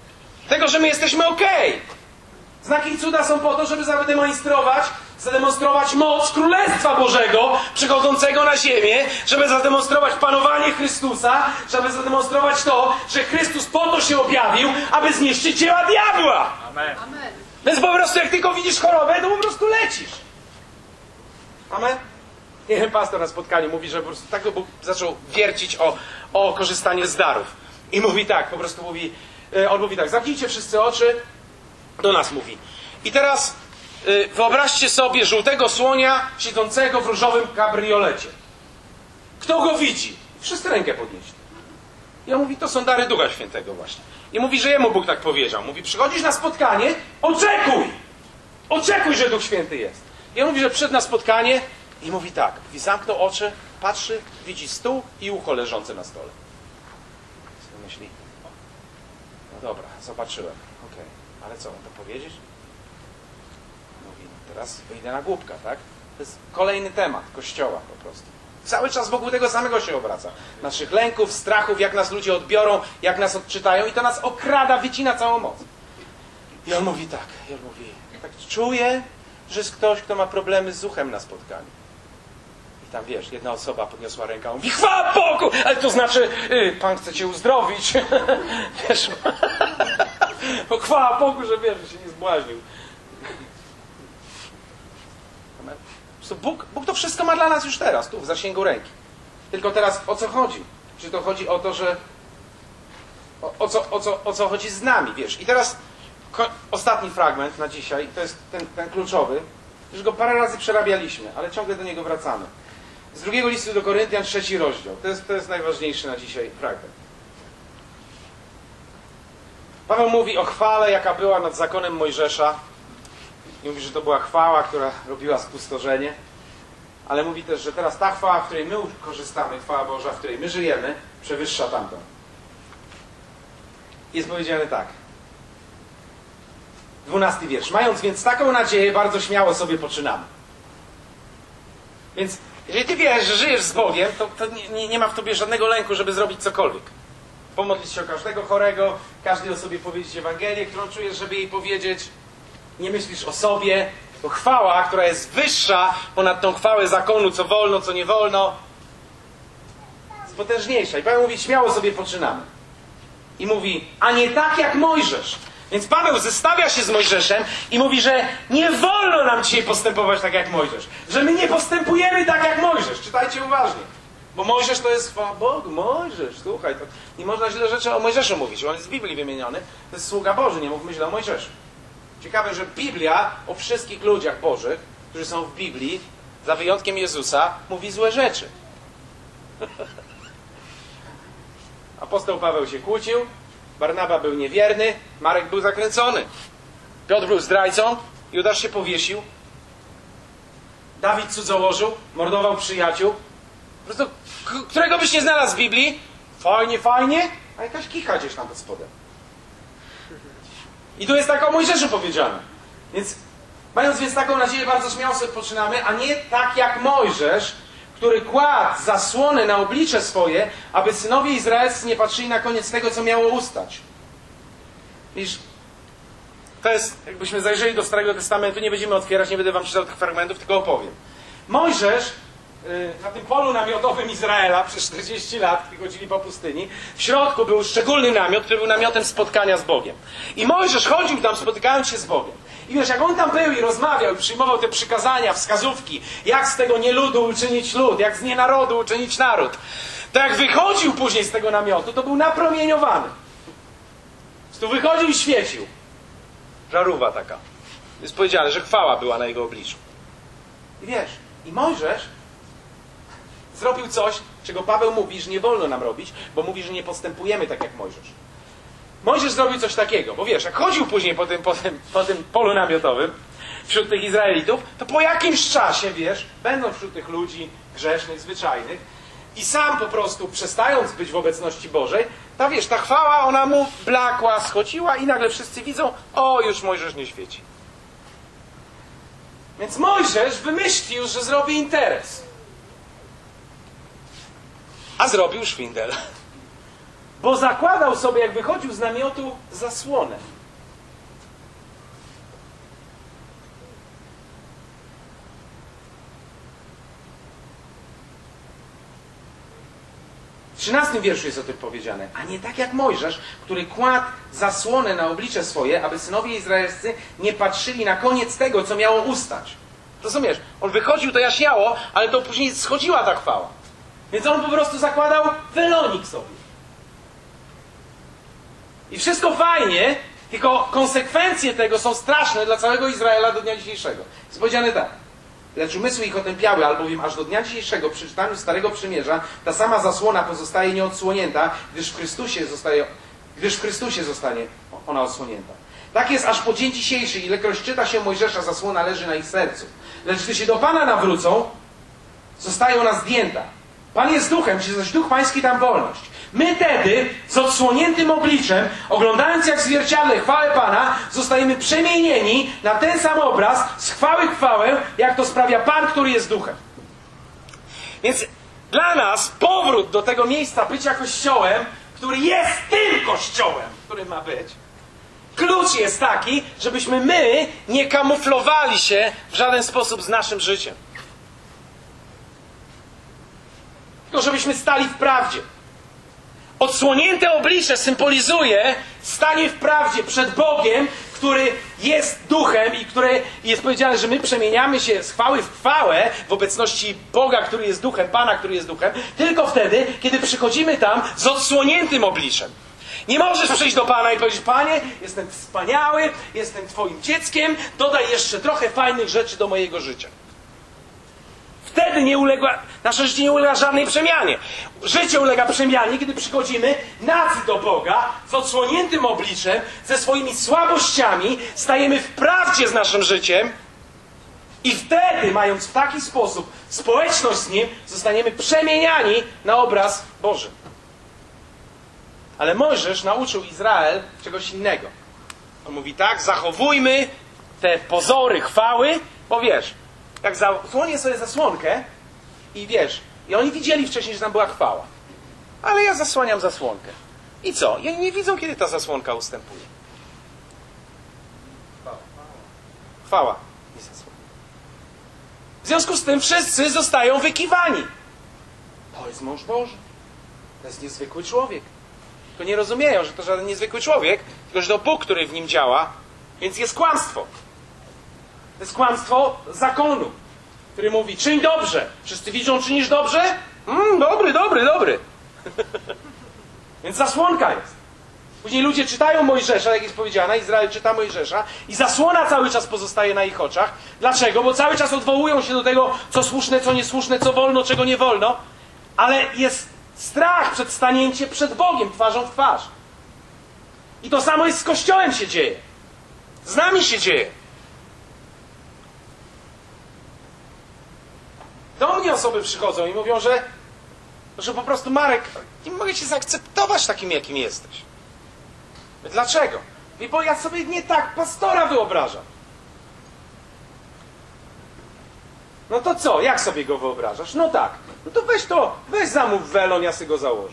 Tego, że my jesteśmy okej. Znaki i cuda są po to, żeby zademonstrować moc Królestwa Bożego przychodzącego na ziemię, żeby zademonstrować panowanie Chrystusa, żeby zademonstrować to, że Chrystus po to się objawił, aby zniszczyć dzieła diabła. Amen. Więc po prostu jak tylko widzisz chorobę, to po prostu lecisz. Amen? Nie wiem, pastor na spotkaniu mówi, że po prostu tak Bóg zaczął wiercić o korzystanie z darów. I mówi tak, po prostu mówi, on mówi tak, zamknijcie wszyscy oczy, do nas mówi. I teraz wyobraźcie sobie żółtego słonia siedzącego w różowym kabriolecie. Kto go widzi? Wszyscy rękę podnieśli. I on mówi, to są dary Ducha Świętego właśnie. I mówi, że jemu Bóg tak powiedział. Mówi, przychodzisz na spotkanie, oczekuj! Oczekuj, że Duch Święty jest. I on mówi, że przyszedł na spotkanie i mówi tak. I zamknął oczy, patrzy, widzi stół i ucho leżące na stole. Co myśli? No dobra, zobaczyłem. Okej. Ale co, mam to powiedzieć? Mówi, teraz wyjdę na głupka, tak? To jest kolejny temat Kościoła po prostu. Cały czas wokół tego samego się obraca. Naszych lęków, strachów, jak nas ludzie odbiorą, jak nas odczytają i to nas okrada, wycina całą moc. I on mówi tak, tak czuję, że jest ktoś, kto ma problemy z uchem na spotkaniu. I tam wiesz, jedna osoba podniosła rękę, mówi, chwała Bogu! Ale to znaczy, Pan chce cię uzdrowić. Wiesz, bo chwała Bogu, że wiesz, że się nie zbłaźnił. Bóg to wszystko ma dla nas już teraz, tu, w zasięgu ręki. Tylko teraz o co chodzi? Czy to chodzi o to, że... O co chodzi z nami, wiesz? I teraz ostatni fragment na dzisiaj, to jest ten kluczowy. Już go parę razy przerabialiśmy, ale ciągle do niego wracamy. Z 2 listu do Koryntian, 3 rozdział. To jest najważniejszy na dzisiaj fragment. Paweł mówi o chwale, jaka była nad zakonem Mojżesza. I mówi, że to była chwała, która robiła spustoszenie. Ale mówi też, że teraz ta chwała, w której my korzystamy, chwała Boża, w której my żyjemy, przewyższa tamtą. Jest powiedziane tak. 12 wiersz. Mając więc taką nadzieję, bardzo śmiało sobie poczynamy. Więc jeżeli ty wiesz, że żyjesz z Bogiem, to nie ma w tobie żadnego lęku, żeby zrobić cokolwiek. Pomodlić się o każdego chorego, każdej osobie powiedzieć Ewangelię, którą czujesz, żeby jej powiedzieć. Nie myślisz o sobie, to chwała, która jest wyższa ponad tą chwałę zakonu, co wolno, co nie wolno, jest potężniejsza. I Paweł mówi, śmiało sobie poczynamy. I mówi, a nie tak jak Mojżesz. Więc Paweł zestawia się z Mojżeszem i mówi, że nie wolno nam dzisiaj postępować tak jak Mojżesz. Że my nie postępujemy tak jak Mojżesz. Czytajcie uważnie. Bo Mojżesz to jest, chwała Bogu, Mojżesz, słuchaj, to nie można źle rzeczy o Mojżeszu mówić. On jest w Biblii wymieniony. To jest sługa Boży, nie mówmy źle o Mojżeszu. Ciekawe, że Biblia o wszystkich ludziach bożych, którzy są w Biblii, za wyjątkiem Jezusa, mówi złe rzeczy. Apostoł Paweł się kłócił, Barnaba był niewierny, Marek był zakręcony. Piotr był zdrajcą, Judasz się powiesił, Dawid cudzołożył, mordował przyjaciół. Po prostu, którego byś nie znalazł w Biblii, fajnie, a jakaś kicha gdzieś tam pod spodem. I tu jest tak o Mojżeszu powiedziane. Więc mając więc taką nadzieję, bardzo śmiało sobie poczynamy, a nie tak jak Mojżesz, który kładł zasłonę na oblicze swoje, aby synowie izraelscy nie patrzyli na koniec tego, co miało ustać. Widzisz, to jest, jakbyśmy zajrzeli do Starego Testamentu, nie będziemy otwierać, nie będę wam czytał tych fragmentów, tylko opowiem. Mojżesz na tym polu namiotowym Izraela przez 40 lat, kiedy chodzili po pustyni, w środku był szczególny namiot, który był namiotem spotkania z Bogiem. I Mojżesz chodził tam, spotykając się z Bogiem. I wiesz, jak on tam był i rozmawiał, i przyjmował te przykazania, wskazówki, jak z tego nieludu uczynić lud, jak z nienarodu uczynić naród, to jak wychodził później z tego namiotu, to był napromieniowany. Tu wychodził i świecił. Żarówa taka. Jest powiedziane, że chwała była na jego obliczu. I wiesz, i Mojżesz zrobił coś, czego Paweł mówi, że nie wolno nam robić, bo mówi, że nie postępujemy tak jak Mojżesz. Mojżesz zrobił coś takiego, bo wiesz, jak chodził później po tym polu namiotowym wśród tych Izraelitów, to po jakimś czasie, wiesz, będąc wśród tych ludzi grzesznych, zwyczajnych i sam po prostu przestając być w obecności Bożej, ta chwała, ona mu blakła, schodziła i nagle wszyscy widzą, o, już Mojżesz nie świeci. Więc Mojżesz wymyślił, że zrobi interes. A zrobił szwindel. Bo zakładał sobie, jak wychodził z namiotu, zasłonę. W 13 wierszu jest o tym powiedziane. A nie tak jak Mojżesz, który kładł zasłonę na oblicze swoje, aby synowie izraelscy nie patrzyli na koniec tego, co miało ustać. Rozumiesz? On wychodził, to jaśniało, ale to później schodziła ta chwała. Więc on po prostu zakładał welonik sobie. I wszystko fajnie, tylko konsekwencje tego są straszne dla całego Izraela do dnia dzisiejszego. Jest powiedziane tak. Lecz umysły ich otępiały, albowiem aż do dnia dzisiejszego przy czytaniu Starego Przymierza ta sama zasłona pozostaje nieodsłonięta, gdyż w Chrystusie zostanie ona odsłonięta. Tak jest aż po dzień dzisiejszy, ilekroć czyta się Mojżesza, zasłona leży na ich sercu. Lecz gdy się do Pana nawrócą, zostaje ona zdjęta. Pan jest duchem, gdzie zaś duch pański tam wolność. My tedy, z odsłoniętym obliczem, oglądając jak w zwierciadle chwałę Pana, zostajemy przemienieni na ten sam obraz, z chwały chwałę, jak to sprawia Pan, który jest duchem. Więc dla nas powrót do tego miejsca bycia Kościołem, który jest tym Kościołem, który ma być, klucz jest taki, żebyśmy my nie kamuflowali się w żaden sposób z naszym życiem. Tylko żebyśmy stali w prawdzie. Odsłonięte oblicze symbolizuje stanie w prawdzie przed Bogiem, który jest duchem i który jest powiedziane, że my przemieniamy się z chwały w chwałę w obecności Boga, który jest duchem, Pana, który jest duchem, tylko wtedy, kiedy przychodzimy tam z odsłoniętym obliczem. Nie możesz przyjść do Pana i powiedzieć: Panie, jestem wspaniały, jestem Twoim dzieckiem, dodaj jeszcze trochę fajnych rzeczy do mojego życia. Wtedy nasze życie nie ulega żadnej przemianie. Życie ulega przemianie, kiedy przychodzimy nadzy do Boga z odsłoniętym obliczem, ze swoimi słabościami, stajemy w prawdzie z naszym życiem i wtedy, mając w taki sposób społeczność z Nim, zostaniemy przemieniani na obraz Boży. Ale Mojżesz nauczył Izrael czegoś innego. On mówi tak: zachowujmy te pozory chwały, bo wiesz, jak zasłonię sobie zasłonkę i wiesz, i oni widzieli wcześniej, że tam była chwała. Ale ja zasłaniam zasłonkę. I co? I oni nie widzą, kiedy ta zasłonka ustępuje. Chwała, nie zasłonka. W związku z tym wszyscy zostają wykiwani. To jest mąż Boży. To jest niezwykły człowiek. Tylko nie rozumieją, że to żaden niezwykły człowiek, tylko że to Bóg, który w nim działa, więc jest kłamstwo. To jest kłamstwo zakonu, który mówi: czyń dobrze. Wszyscy widzą, czynisz dobrze? Dobry. Więc zasłonka jest. Później ludzie czytają Mojżesza, jak jest powiedziane, Izrael czyta Mojżesza i zasłona cały czas pozostaje na ich oczach. Dlaczego? Bo cały czas odwołują się do tego, co słuszne, co niesłuszne, co wolno, czego nie wolno. Ale jest strach przed stanięciem przed Bogiem twarzą w twarz. I to samo jest z Kościołem się dzieje. Z nami się dzieje. Do mnie osoby przychodzą i mówią, że po prostu: Marek, nie mogę Cię zaakceptować takim, jakim jesteś. Dlaczego? Bo ja sobie nie tak pastora wyobrażam. No to co? Jak sobie go wyobrażasz? No tak. No to weź zamów welon, ja sobie go założę.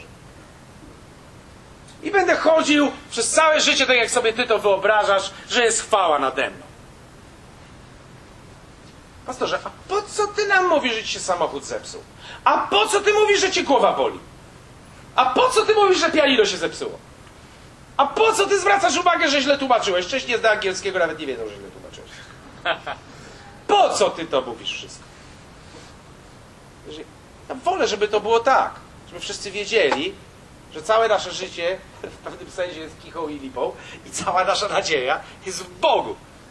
I będę chodził przez całe życie tak, jak sobie Ty to wyobrażasz, że jest chwała nade mną. Pastorze, a po co Ty nam mówisz, że Ci się samochód zepsuł? A po co Ty mówisz, że Cię głowa boli? A po co Ty mówisz, że pianino się zepsuło? A po co Ty zwracasz uwagę, że źle tłumaczyłeś? Wcześniej z angielskiego nawet nie wiedzą, że źle tłumaczyłeś. Po co Ty to mówisz wszystko? Ja wolę, żeby to było tak, żeby wszyscy wiedzieli, że całe nasze życie w pewnym sensie jest kichą i lipą i cała nasza nadzieja jest w Bogu.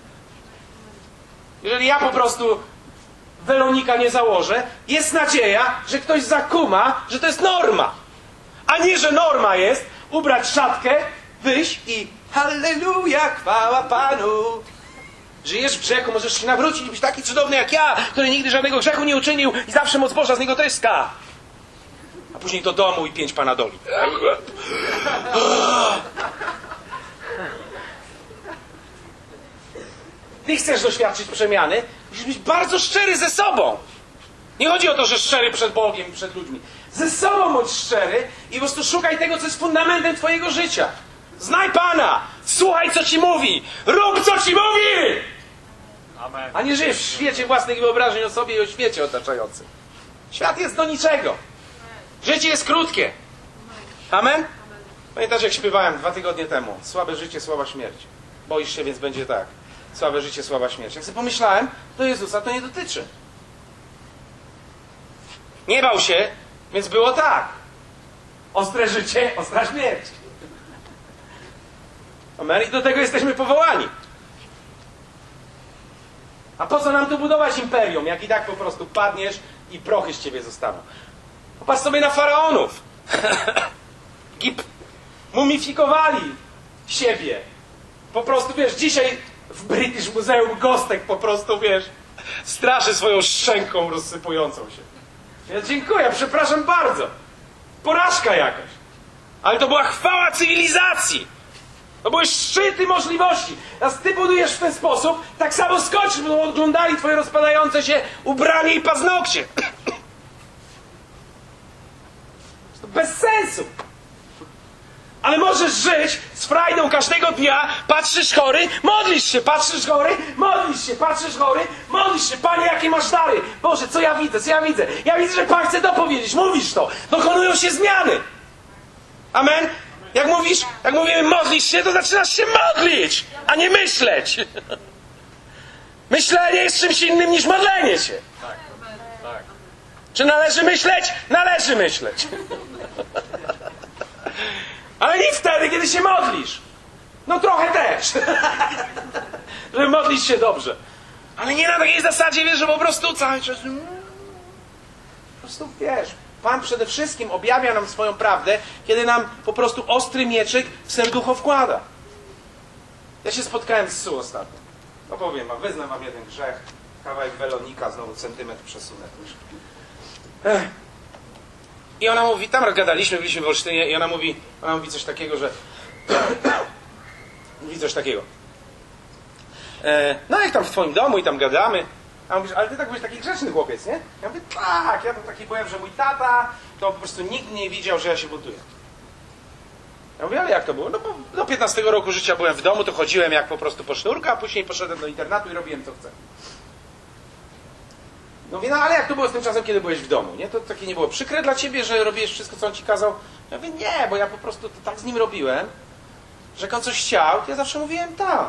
Jeżeli ja po prostu welonika nie założę, jest nadzieja, że ktoś zakuma, że to jest norma. A nie, że norma jest ubrać szatkę, wyjść i halleluja, chwała Panu. Żyjesz w grzechu, możesz się nawrócić i być taki cudowny jak ja, który nigdy żadnego grzechu nie uczynił i zawsze moc Boża z niego tryska. A później do domu i 5 panadoli. Ty chcesz doświadczyć przemiany, musisz być bardzo szczery ze sobą. Nie chodzi o to, że szczery przed Bogiem i przed ludźmi. Ze sobą bądź szczery i po prostu szukaj tego, co jest fundamentem twojego życia. Znaj Pana, słuchaj, co Ci mówi, rób, co Ci mówi! Amen. A nie żyjesz w świecie własnych wyobrażeń o sobie i o świecie otaczającym. Świat jest do niczego. Życie jest krótkie. Amen? Pamiętasz, jak śpiewałem 2 tygodnie temu? Słabe życie, słaba śmierć. Boisz się, więc będzie tak. Słabe życie, słaba śmierć. Jak sobie pomyślałem, to Jezusa to nie dotyczy. Nie bał się, więc było tak. Ostre życie, ostra śmierć. Amen? I do tego jesteśmy powołani. A po co nam tu budować imperium, jak i tak po prostu padniesz i prochy z ciebie zostaną? Popatrz sobie na faraonów. Mumifikowali siebie. Po prostu, wiesz, dzisiaj w British Museum Gostek po prostu, wiesz, straszy swoją szczęką rozsypującą się. Ja dziękuję, przepraszam bardzo. Porażka jakaś. Ale to była chwała cywilizacji. To były szczyty możliwości. Teraz ty budujesz w ten sposób, tak samo skończysz, będą oglądali twoje rozpadające się ubranie i paznokcie. To bez sensu. Ale możesz żyć z frajdą każdego dnia, patrzysz chory, modlisz się, patrzysz chory, modlisz się, patrzysz chory, modlisz się. Panie, jakie masz dary? Boże, co ja widzę, co ja widzę? Ja widzę, że Pan chce dopowiedzieć, mówisz to. Dokonują się zmiany. Amen? Jak mówimy modlisz się, to zaczynasz się modlić, a nie myśleć. Myślenie jest czymś innym niż modlenie się. Tak. Tak. Czy należy myśleć? Należy myśleć. Ale nie wtedy, kiedy się modlisz. No trochę też. Żeby modlić się dobrze. Ale nie na takiej zasadzie, wiesz, że po prostu cały czas... Po prostu, wiesz, Pan przede wszystkim objawia nam swoją prawdę, kiedy nam po prostu ostry mieczyk w serducho wkłada. Ja się spotkałem z Su ostatnio. No powiem wam, wyznam wam jeden grzech. Kawałek welonika, znowu centymetr przesunę. I ona mówi, tam gadaliśmy, byliśmy w Olsztynie i ona mówi coś takiego, że... mówi coś takiego. No jak tam w twoim domu i tam gadamy. A on mówi, ale ty tak byłeś taki grzeczny chłopiec, nie? Ja mówię, tak, ja tam taki byłem, że mój tata to po prostu nikt nie widział, że ja się buntuję. Ja mówię, ale jak to było? No bo do 15 roku życia byłem w domu, to chodziłem jak po prostu po sznurku, a później poszedłem do internatu i robiłem co chcę. No mówię, no ale jak to było z tym czasem, kiedy byłeś w domu, nie? To takie nie było przykre dla ciebie, że robiłeś wszystko, co on ci kazał? Ja mówię, nie, bo ja po prostu to tak z nim robiłem, że jak on coś chciał, to ja zawsze mówiłem tak.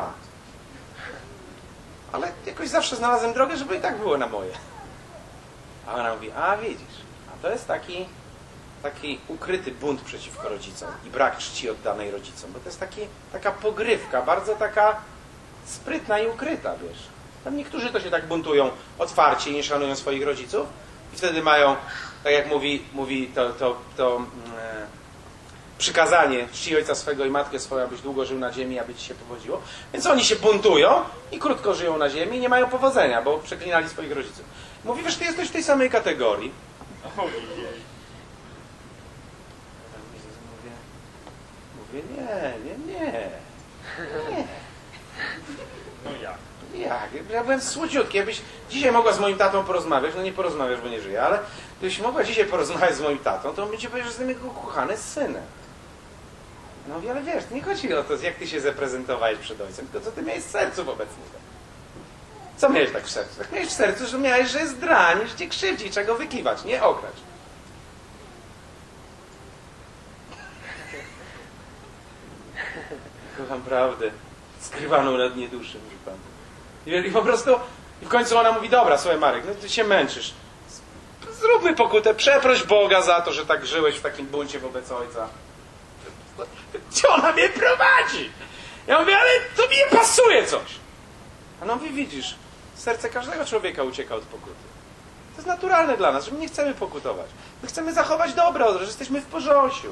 Ale jakoś zawsze znalazłem drogę, żeby i tak było na moje. A ona mówi, a widzisz, a to jest taki ukryty bunt przeciwko rodzicom i brak czci oddanej rodzicom, bo to jest taka pogrywka, bardzo taka sprytna i ukryta, wiesz. Tam niektórzy to się tak buntują otwarcie i nie szanują swoich rodziców i wtedy mają, tak jak mówi to przykazanie czci ojca swego i matkę swoją, abyś długo żył na ziemi, aby ci się powodziło. Więc oni się buntują i krótko żyją na ziemi i nie mają powodzenia, bo przeklinali swoich rodziców. Mówi, wiesz, ty jesteś w tej samej kategorii. Mówię, nie. No jak? Jak? Ja byłem słodziutki. Jakbyś dzisiaj mogła z moim tatą porozmawiać, no nie porozmawiasz, bo nie żyje, ale gdybyś mogła dzisiaj porozmawiać z moim tatą, to on by ci powiedział, że jestem jego kochany synem. No mówię, ale wiesz, nie chodzi o to, jak ty się zaprezentowałeś przed ojcem, tylko co ty miałeś w sercu wobec niego. Co miałeś tak w sercu? Tak miałeś w sercu, że miałeś, że jest drań, że cię krzywdzi, czego wykiwać, nie ograć. Kocham prawdę, skrywaną na dnie duszy, mówi Pan. I po prostu, i w końcu ona mówi, dobra, słuchaj Marek, no ty się męczysz. Zróbmy pokutę, przeproś Boga za to, że tak żyłeś w takim buncie wobec ojca. Gdzie ona mnie prowadzi? Ja mówię, ale to mi nie pasuje coś. A ona mówi, widzisz, serce każdego człowieka ucieka od pokuty. To jest naturalne dla nas, że my nie chcemy pokutować. My chcemy zachować dobro, że jesteśmy w porządku.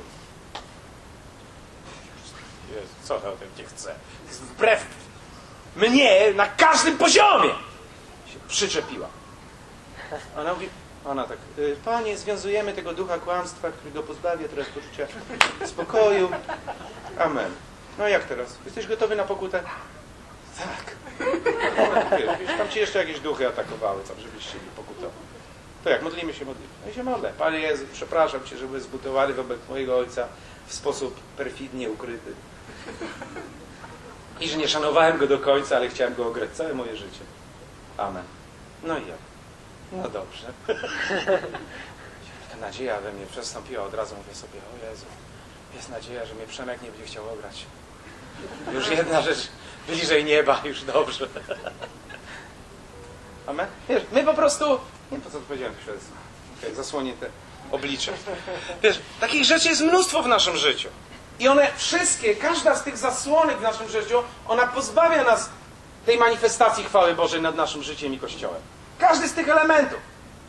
Jezu, co ja o tym nie chcę? To jest wbrew mnie na każdym poziomie się przyczepiła. Ona mówi, ona tak, Panie, związujemy tego ducha kłamstwa, który go pozbawia teraz poczucia spokoju. Amen. No jak teraz? Jesteś gotowy na pokutę? Tak. Wiesz, tam ci jeszcze jakieś duchy atakowały, tam, żebyś się nie pokutował. To jak? Modlimy się. No i się modlę. Panie Jezu, przepraszam Cię, że byłem zbutowany wobec mojego ojca w sposób perfidnie ukryty. I że nie szanowałem go do końca, ale chciałem go ograć całe moje życie. Amen. No i ja. No dobrze. Ta nadzieja we mnie przestąpiła od razu. Mówię sobie, o Jezu, Jest nadzieja, że mnie Przemek nie będzie chciał ograć. Już jedna rzecz bliżej nieba, już dobrze. Amen? Wiesz, my po prostu... Nie wiem, po co to powiedziałem w świadectwie. Okay, zasłonię te oblicze. Wiesz, takich rzeczy jest mnóstwo w naszym życiu. I one wszystkie, każda z tych zasłonek w naszym życiu, ona pozbawia nas tej manifestacji chwały Bożej nad naszym życiem i Kościołem. Każdy z tych elementów.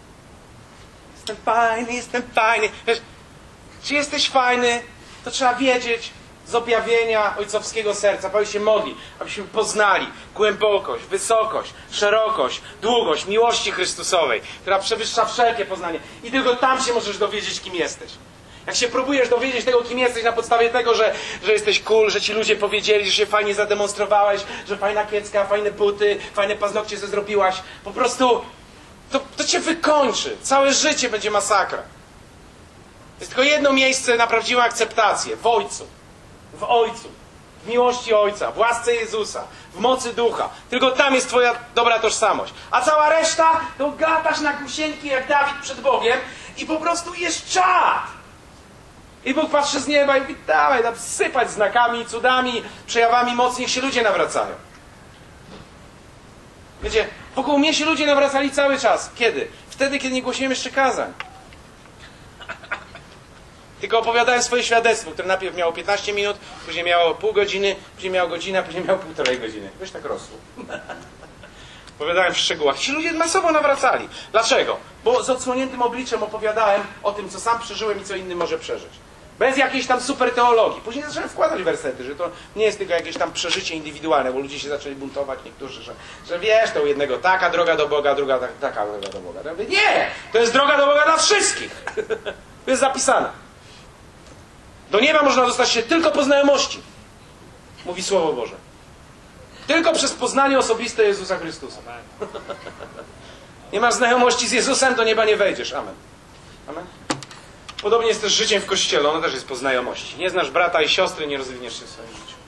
Jestem fajny. Wiesz, czy jesteś fajny, to trzeba wiedzieć z objawienia ojcowskiego serca. Paweł się modli, abyśmy poznali głębokość, wysokość, szerokość, długość miłości Chrystusowej, która przewyższa wszelkie poznanie. I tylko tam się możesz dowiedzieć, kim jesteś. Jak się próbujesz dowiedzieć tego, kim jesteś na podstawie tego, że jesteś cool, że ci ludzie powiedzieli, że się fajnie zademonstrowałeś, że fajna kiecka, fajne buty, fajne paznokcie sobie zrobiłaś, po prostu to cię wykończy. Całe życie będzie masakra. Jest tylko jedno miejsce na prawdziwą akceptację. W Ojcu. W Ojcu. W miłości Ojca. W łasce Jezusa. W mocy Ducha. Tylko tam jest twoja dobra tożsamość. A cała reszta to gatasz na gusieńki jak Dawid przed Bogiem i po prostu jest czad. I Bóg patrzy z nieba i mówi, dawaj, tam sypać znakami, cudami, przejawami mocy, niech się ludzie nawracają. Wiecie, wokół mnie się ludzie nawracali cały czas. Kiedy? Wtedy, kiedy nie głosiłem jeszcze kazań. Tylko opowiadałem swoje świadectwo, które najpierw miało 15 minut, później miało pół godziny, później miało godzinę, później miało 1,5 godziny. Wiesz, tak rosło. Opowiadałem w szczegółach. Ci ludzie masowo nawracali. Dlaczego? Bo z odsłoniętym obliczem opowiadałem o tym, co sam przeżyłem i co inny może przeżyć. Bez jakiejś tam super teologii. Później zacząłem wkładać wersety, że to nie jest tylko jakieś tam przeżycie indywidualne, bo ludzie się zaczęli buntować, niektórzy, że wiesz, to u jednego taka droga do Boga, druga taka droga do Boga. Ja mówię, nie! To jest droga do Boga dla wszystkich. To jest zapisane. Do nieba można dostać się tylko po znajomości. Mówi Słowo Boże. Tylko przez poznanie osobiste Jezusa Chrystusa. Nie masz znajomości z Jezusem, do nieba nie wejdziesz. Amen. Amen. Podobnie jest też życiem w Kościele. Ono też jest po znajomości. Nie znasz brata i siostry, nie rozwiniesz się w swoim życiu.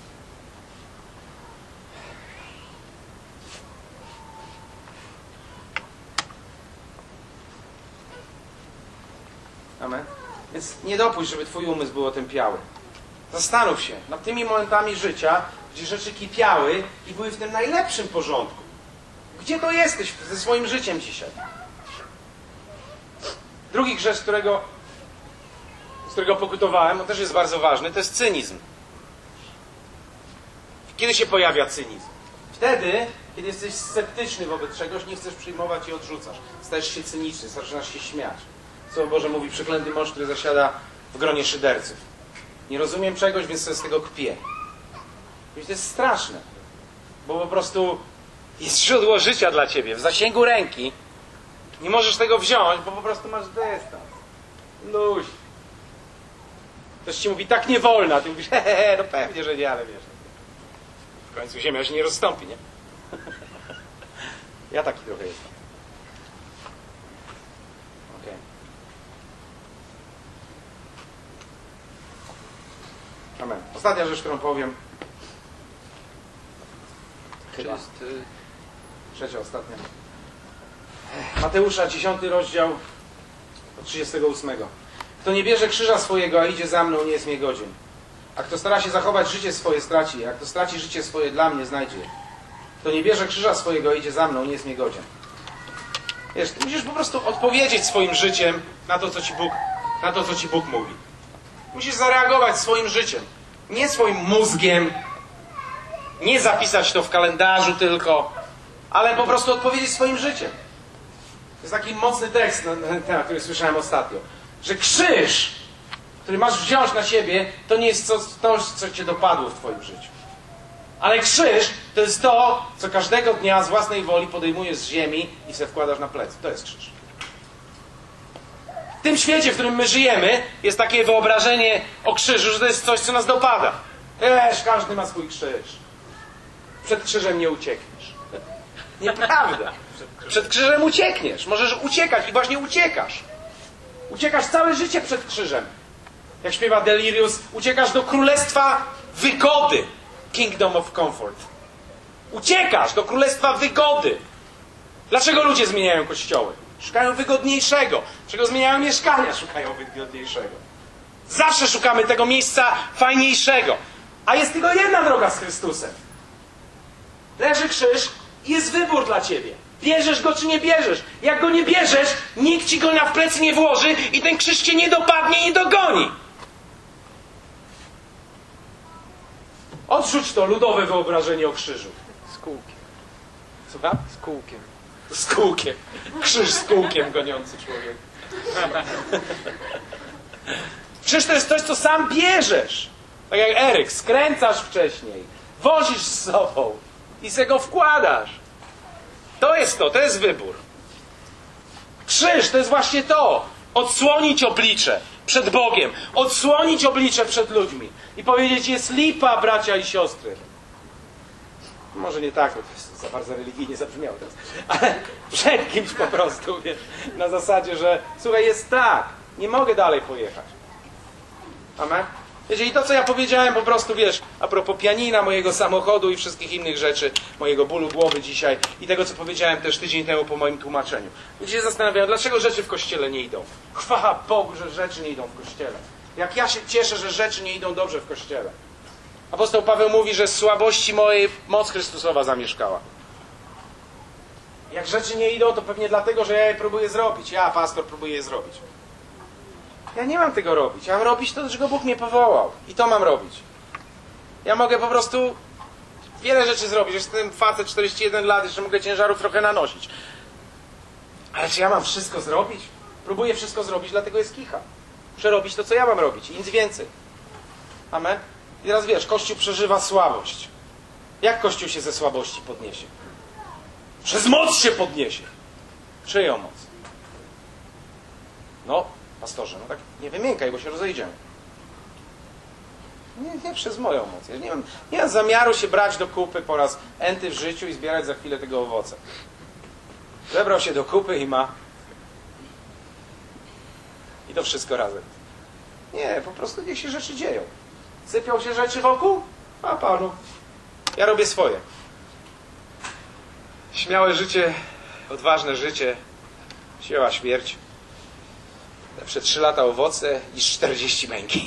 Amen. Więc nie dopuść, żeby twój umysł był otępiały. Zastanów się nad tymi momentami życia, gdzie rzeczy kipiały i były w tym najlepszym porządku. Gdzie to jesteś ze swoim życiem dzisiaj? Drugi grzech, z którego pokutowałem, on też jest bardzo ważny, to jest cynizm. Kiedy się pojawia cynizm? Wtedy, kiedy jesteś sceptyczny wobec czegoś, nie chcesz przyjmować i odrzucasz. Stajesz się cyniczny, zaczynasz się śmiać. Słowo Boże mówi, przeklęty mąż, który zasiada w gronie szyderców. Nie rozumiem czegoś, więc sobie z tego kpię. I to jest straszne, bo po prostu jest źródło życia dla ciebie, w zasięgu ręki. Nie możesz tego wziąć, bo po prostu masz dystans. Luź. Ktoś ci mówi, tak nie wolno, a ty mówisz, no pewnie, że nie, ale wiesz. W końcu ziemia się nie rozstąpi, nie? Ja taki trochę jestem. Okej. Amen. Ostatnia rzecz, którą powiem. Chyba. Trzecia, ostatnia. Mateusza, 10 rozdział, od 38. Kto nie bierze krzyża swojego, a idzie za mną, nie jest mnie godzien. A kto stara się zachować życie swoje, straci je. A kto straci życie swoje dla mnie, znajdzie je. Kto nie bierze krzyża swojego, a idzie za mną, nie jest mnie godzien. Wiesz, ty musisz po prostu odpowiedzieć swoim życiem na to, co ci Bóg mówi. Musisz zareagować swoim życiem. Nie swoim mózgiem. Nie zapisać to w kalendarzu tylko, ale po prostu odpowiedzieć swoim życiem. To jest taki mocny tekst, który słyszałem ostatnio. Że krzyż, który masz wziąć na siebie, to nie jest coś, co cię dopadło w twoim życiu. Ale krzyż to jest to, co każdego dnia z własnej woli podejmujesz z ziemi i se wkładasz na plecy. To jest krzyż. W tym świecie, w którym my żyjemy, jest takie wyobrażenie o krzyżu, że to jest coś, co nas dopada. Wiesz, każdy ma swój krzyż. Przed krzyżem nie uciekniesz. Nieprawda. Przed krzyżem uciekniesz. Możesz uciekać i właśnie uciekasz. Uciekasz całe życie przed krzyżem. Jak śpiewa Delirious, uciekasz do królestwa wygody. Kingdom of Comfort. Uciekasz do królestwa wygody. Dlaczego ludzie zmieniają kościoły? Szukają wygodniejszego. Dlaczego zmieniają mieszkania? Szukają wygodniejszego. Zawsze szukamy tego miejsca fajniejszego. A jest tylko jedna droga z Chrystusem. Leży krzyż i jest wybór dla ciebie. Bierzesz go czy nie bierzesz. Jak go nie bierzesz, nikt ci go w plecy nie włoży i ten krzyż cię nie dopadnie i nie dogoni. Odrzuć to ludowe wyobrażenie o krzyżu. Z kółkiem. Słucham? Z kółkiem. Z kółkiem. Krzyż z kółkiem goniący człowiek. Krzyż to jest coś, co sam bierzesz. Tak jak Eryk, skręcasz wcześniej, wozisz z sobą i se go wkładasz. To jest wybór. Krzyż to jest właśnie to. Odsłonić oblicze przed Bogiem. Odsłonić oblicze przed ludźmi. I powiedzieć, jest lipa, bracia i siostry. Może nie tak, bo to jest za bardzo religijnie zabrzmiało teraz. Ale przed kimś po prostu, wiesz, na zasadzie, że słuchaj, jest tak. Nie mogę dalej pojechać. Amen? Wiecie, i to, co ja powiedziałem po prostu, wiesz, a propos pianina, mojego samochodu i wszystkich innych rzeczy, mojego bólu głowy dzisiaj i tego, co powiedziałem też tydzień temu po moim tłumaczeniu. Ludzie się zastanawiają, dlaczego rzeczy w Kościele nie idą. Chwała Bogu, że rzeczy nie idą w Kościele. Jak ja się cieszę, że rzeczy nie idą dobrze w Kościele. Apostoł Paweł mówi, że z słabości mojej moc Chrystusowa zamieszkała. Jak rzeczy nie idą, to pewnie dlatego, że ja je próbuję zrobić. Ja, pastor, próbuję je zrobić. Ja nie mam tego robić. Ja mam robić to, do czego Bóg mnie powołał. I to mam robić. Ja mogę po prostu wiele rzeczy zrobić. Jestem facet 41 lat, jeszcze mogę ciężarów trochę nanosić. Ale czy ja mam wszystko zrobić? Próbuję wszystko zrobić, dlatego jest kicha. Muszę robić to, co ja mam robić. I nic więcej. Amen? I teraz wiesz, Kościół przeżywa słabość. Jak Kościół się ze słabości podniesie? Przez moc się podniesie. Czyją moc? No, pastorze, no tak nie wymiękaj, bo się rozejdziemy. Nie przez moją moc. Ja nie mam zamiaru się brać do kupy po raz enty w życiu i zbierać za chwilę tego owoce. Zebrał się do kupy i ma. I to wszystko razem. Nie, po prostu niech się rzeczy dzieją. Sypią się rzeczy wokół? A Panu. Ja robię swoje. Śmiałe życie, odważne życie, siła śmierć. Lepsze 3 lata owoce niż 40 męki.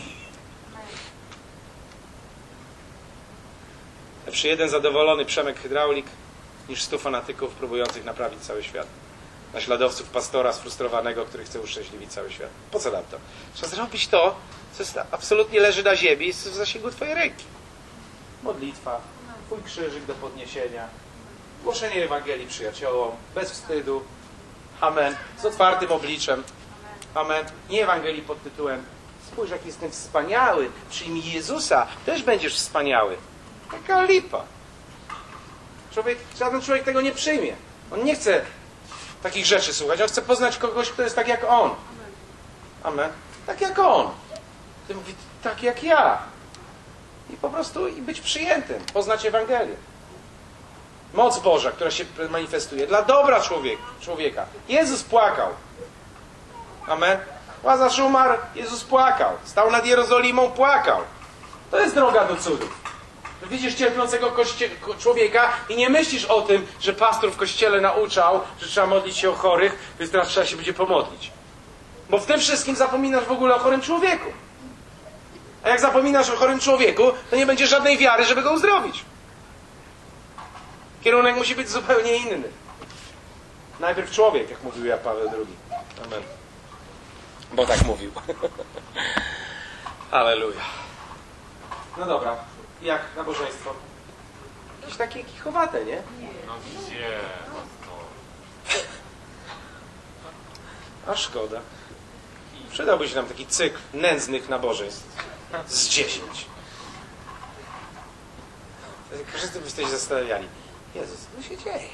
Lepszy jeden zadowolony Przemek hydraulik niż 100 fanatyków próbujących naprawić cały świat. Naśladowców pastora sfrustrowanego, który chce uszczęśliwić cały świat. Po co nam to? Trzeba zrobić to, co absolutnie leży na ziemi i jest w zasięgu twojej ręki. Modlitwa, twój krzyżyk do podniesienia, głoszenie Ewangelii przyjaciołom, bez wstydu. Amen. Z otwartym obliczem. Amen. Nie Ewangelii pod tytułem spójrz, jak jestem wspaniały, przyjmij Jezusa, też będziesz wspaniały. Taka lipa. Żaden człowiek tego nie przyjmie. On nie chce takich rzeczy słuchać. On chce poznać kogoś, kto jest tak jak on. Amen. Tak jak on. Ty mówi, tak jak ja. I po prostu i być przyjętym. Poznać Ewangelię. Moc Boża, która się manifestuje dla dobra człowieka. Jezus płakał. Amen. Łazarz umarł, Jezus płakał. Stał nad Jerozolimą, płakał. To jest droga do cudów. Widzisz cierpiącego człowieka i nie myślisz o tym, że pastor w kościele nauczał, że trzeba modlić się o chorych, więc teraz trzeba się będzie pomodlić. Bo w tym wszystkim zapominasz w ogóle o chorym człowieku. A jak zapominasz o chorym człowieku, to nie będzie żadnej wiary, żeby go uzdrowić. Kierunek musi być zupełnie inny. Najpierw człowiek, jak mówił Jan Paweł II. Amen. Bo tak mówił. Halleluja. No dobra. Jak nabożeństwo? Jakieś takie kichowate, nie? No gdzie? A szkoda. Przydałby się nam taki cykl nędznych nabożeństw. Z 10. Wszyscy byście się zastanawiali. Jezus, co się dzieje?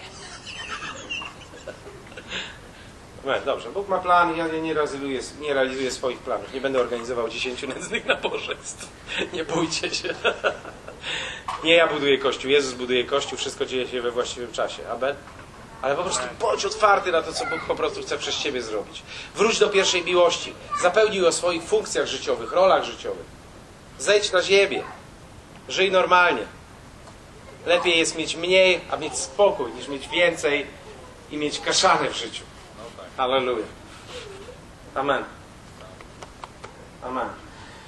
No, dobrze, Bóg ma plan i ja nie realizuję swoich planów. Nie będę organizował 10 nędznych nabożeństw. Nie bójcie się. Nie ja buduję Kościół, Jezus buduje Kościół, wszystko dzieje się we właściwym czasie. Amen? Ale po prostu bądź otwarty na to, co Bóg po prostu chce przez ciebie zrobić. Wróć do pierwszej miłości. Zapełnij o swoich funkcjach życiowych, rolach życiowych. Zejdź na ziemię. Żyj normalnie. Lepiej jest mieć mniej, a mieć spokój, niż mieć więcej i mieć kaszanę w życiu. Halleluja. Amen. Amen.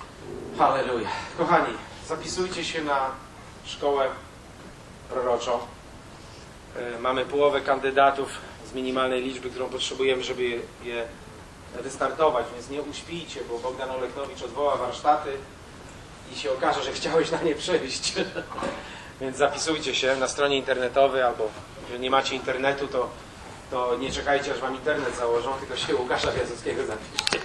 Halleluja. Kochani, zapisujcie się na szkołę proroczą. Mamy połowę kandydatów z minimalnej liczby, którą potrzebujemy, żeby je wystartować, więc nie uśpijcie, bo Bogdan Oleknowicz odwoła warsztaty i się okaże, że chciałeś na nie przyjść. Więc zapisujcie się na stronie internetowej, albo jeżeli nie macie internetu, to nie czekajcie, aż wam internet założą, tylko się Łukasza Wiazowskiego zapiszcie.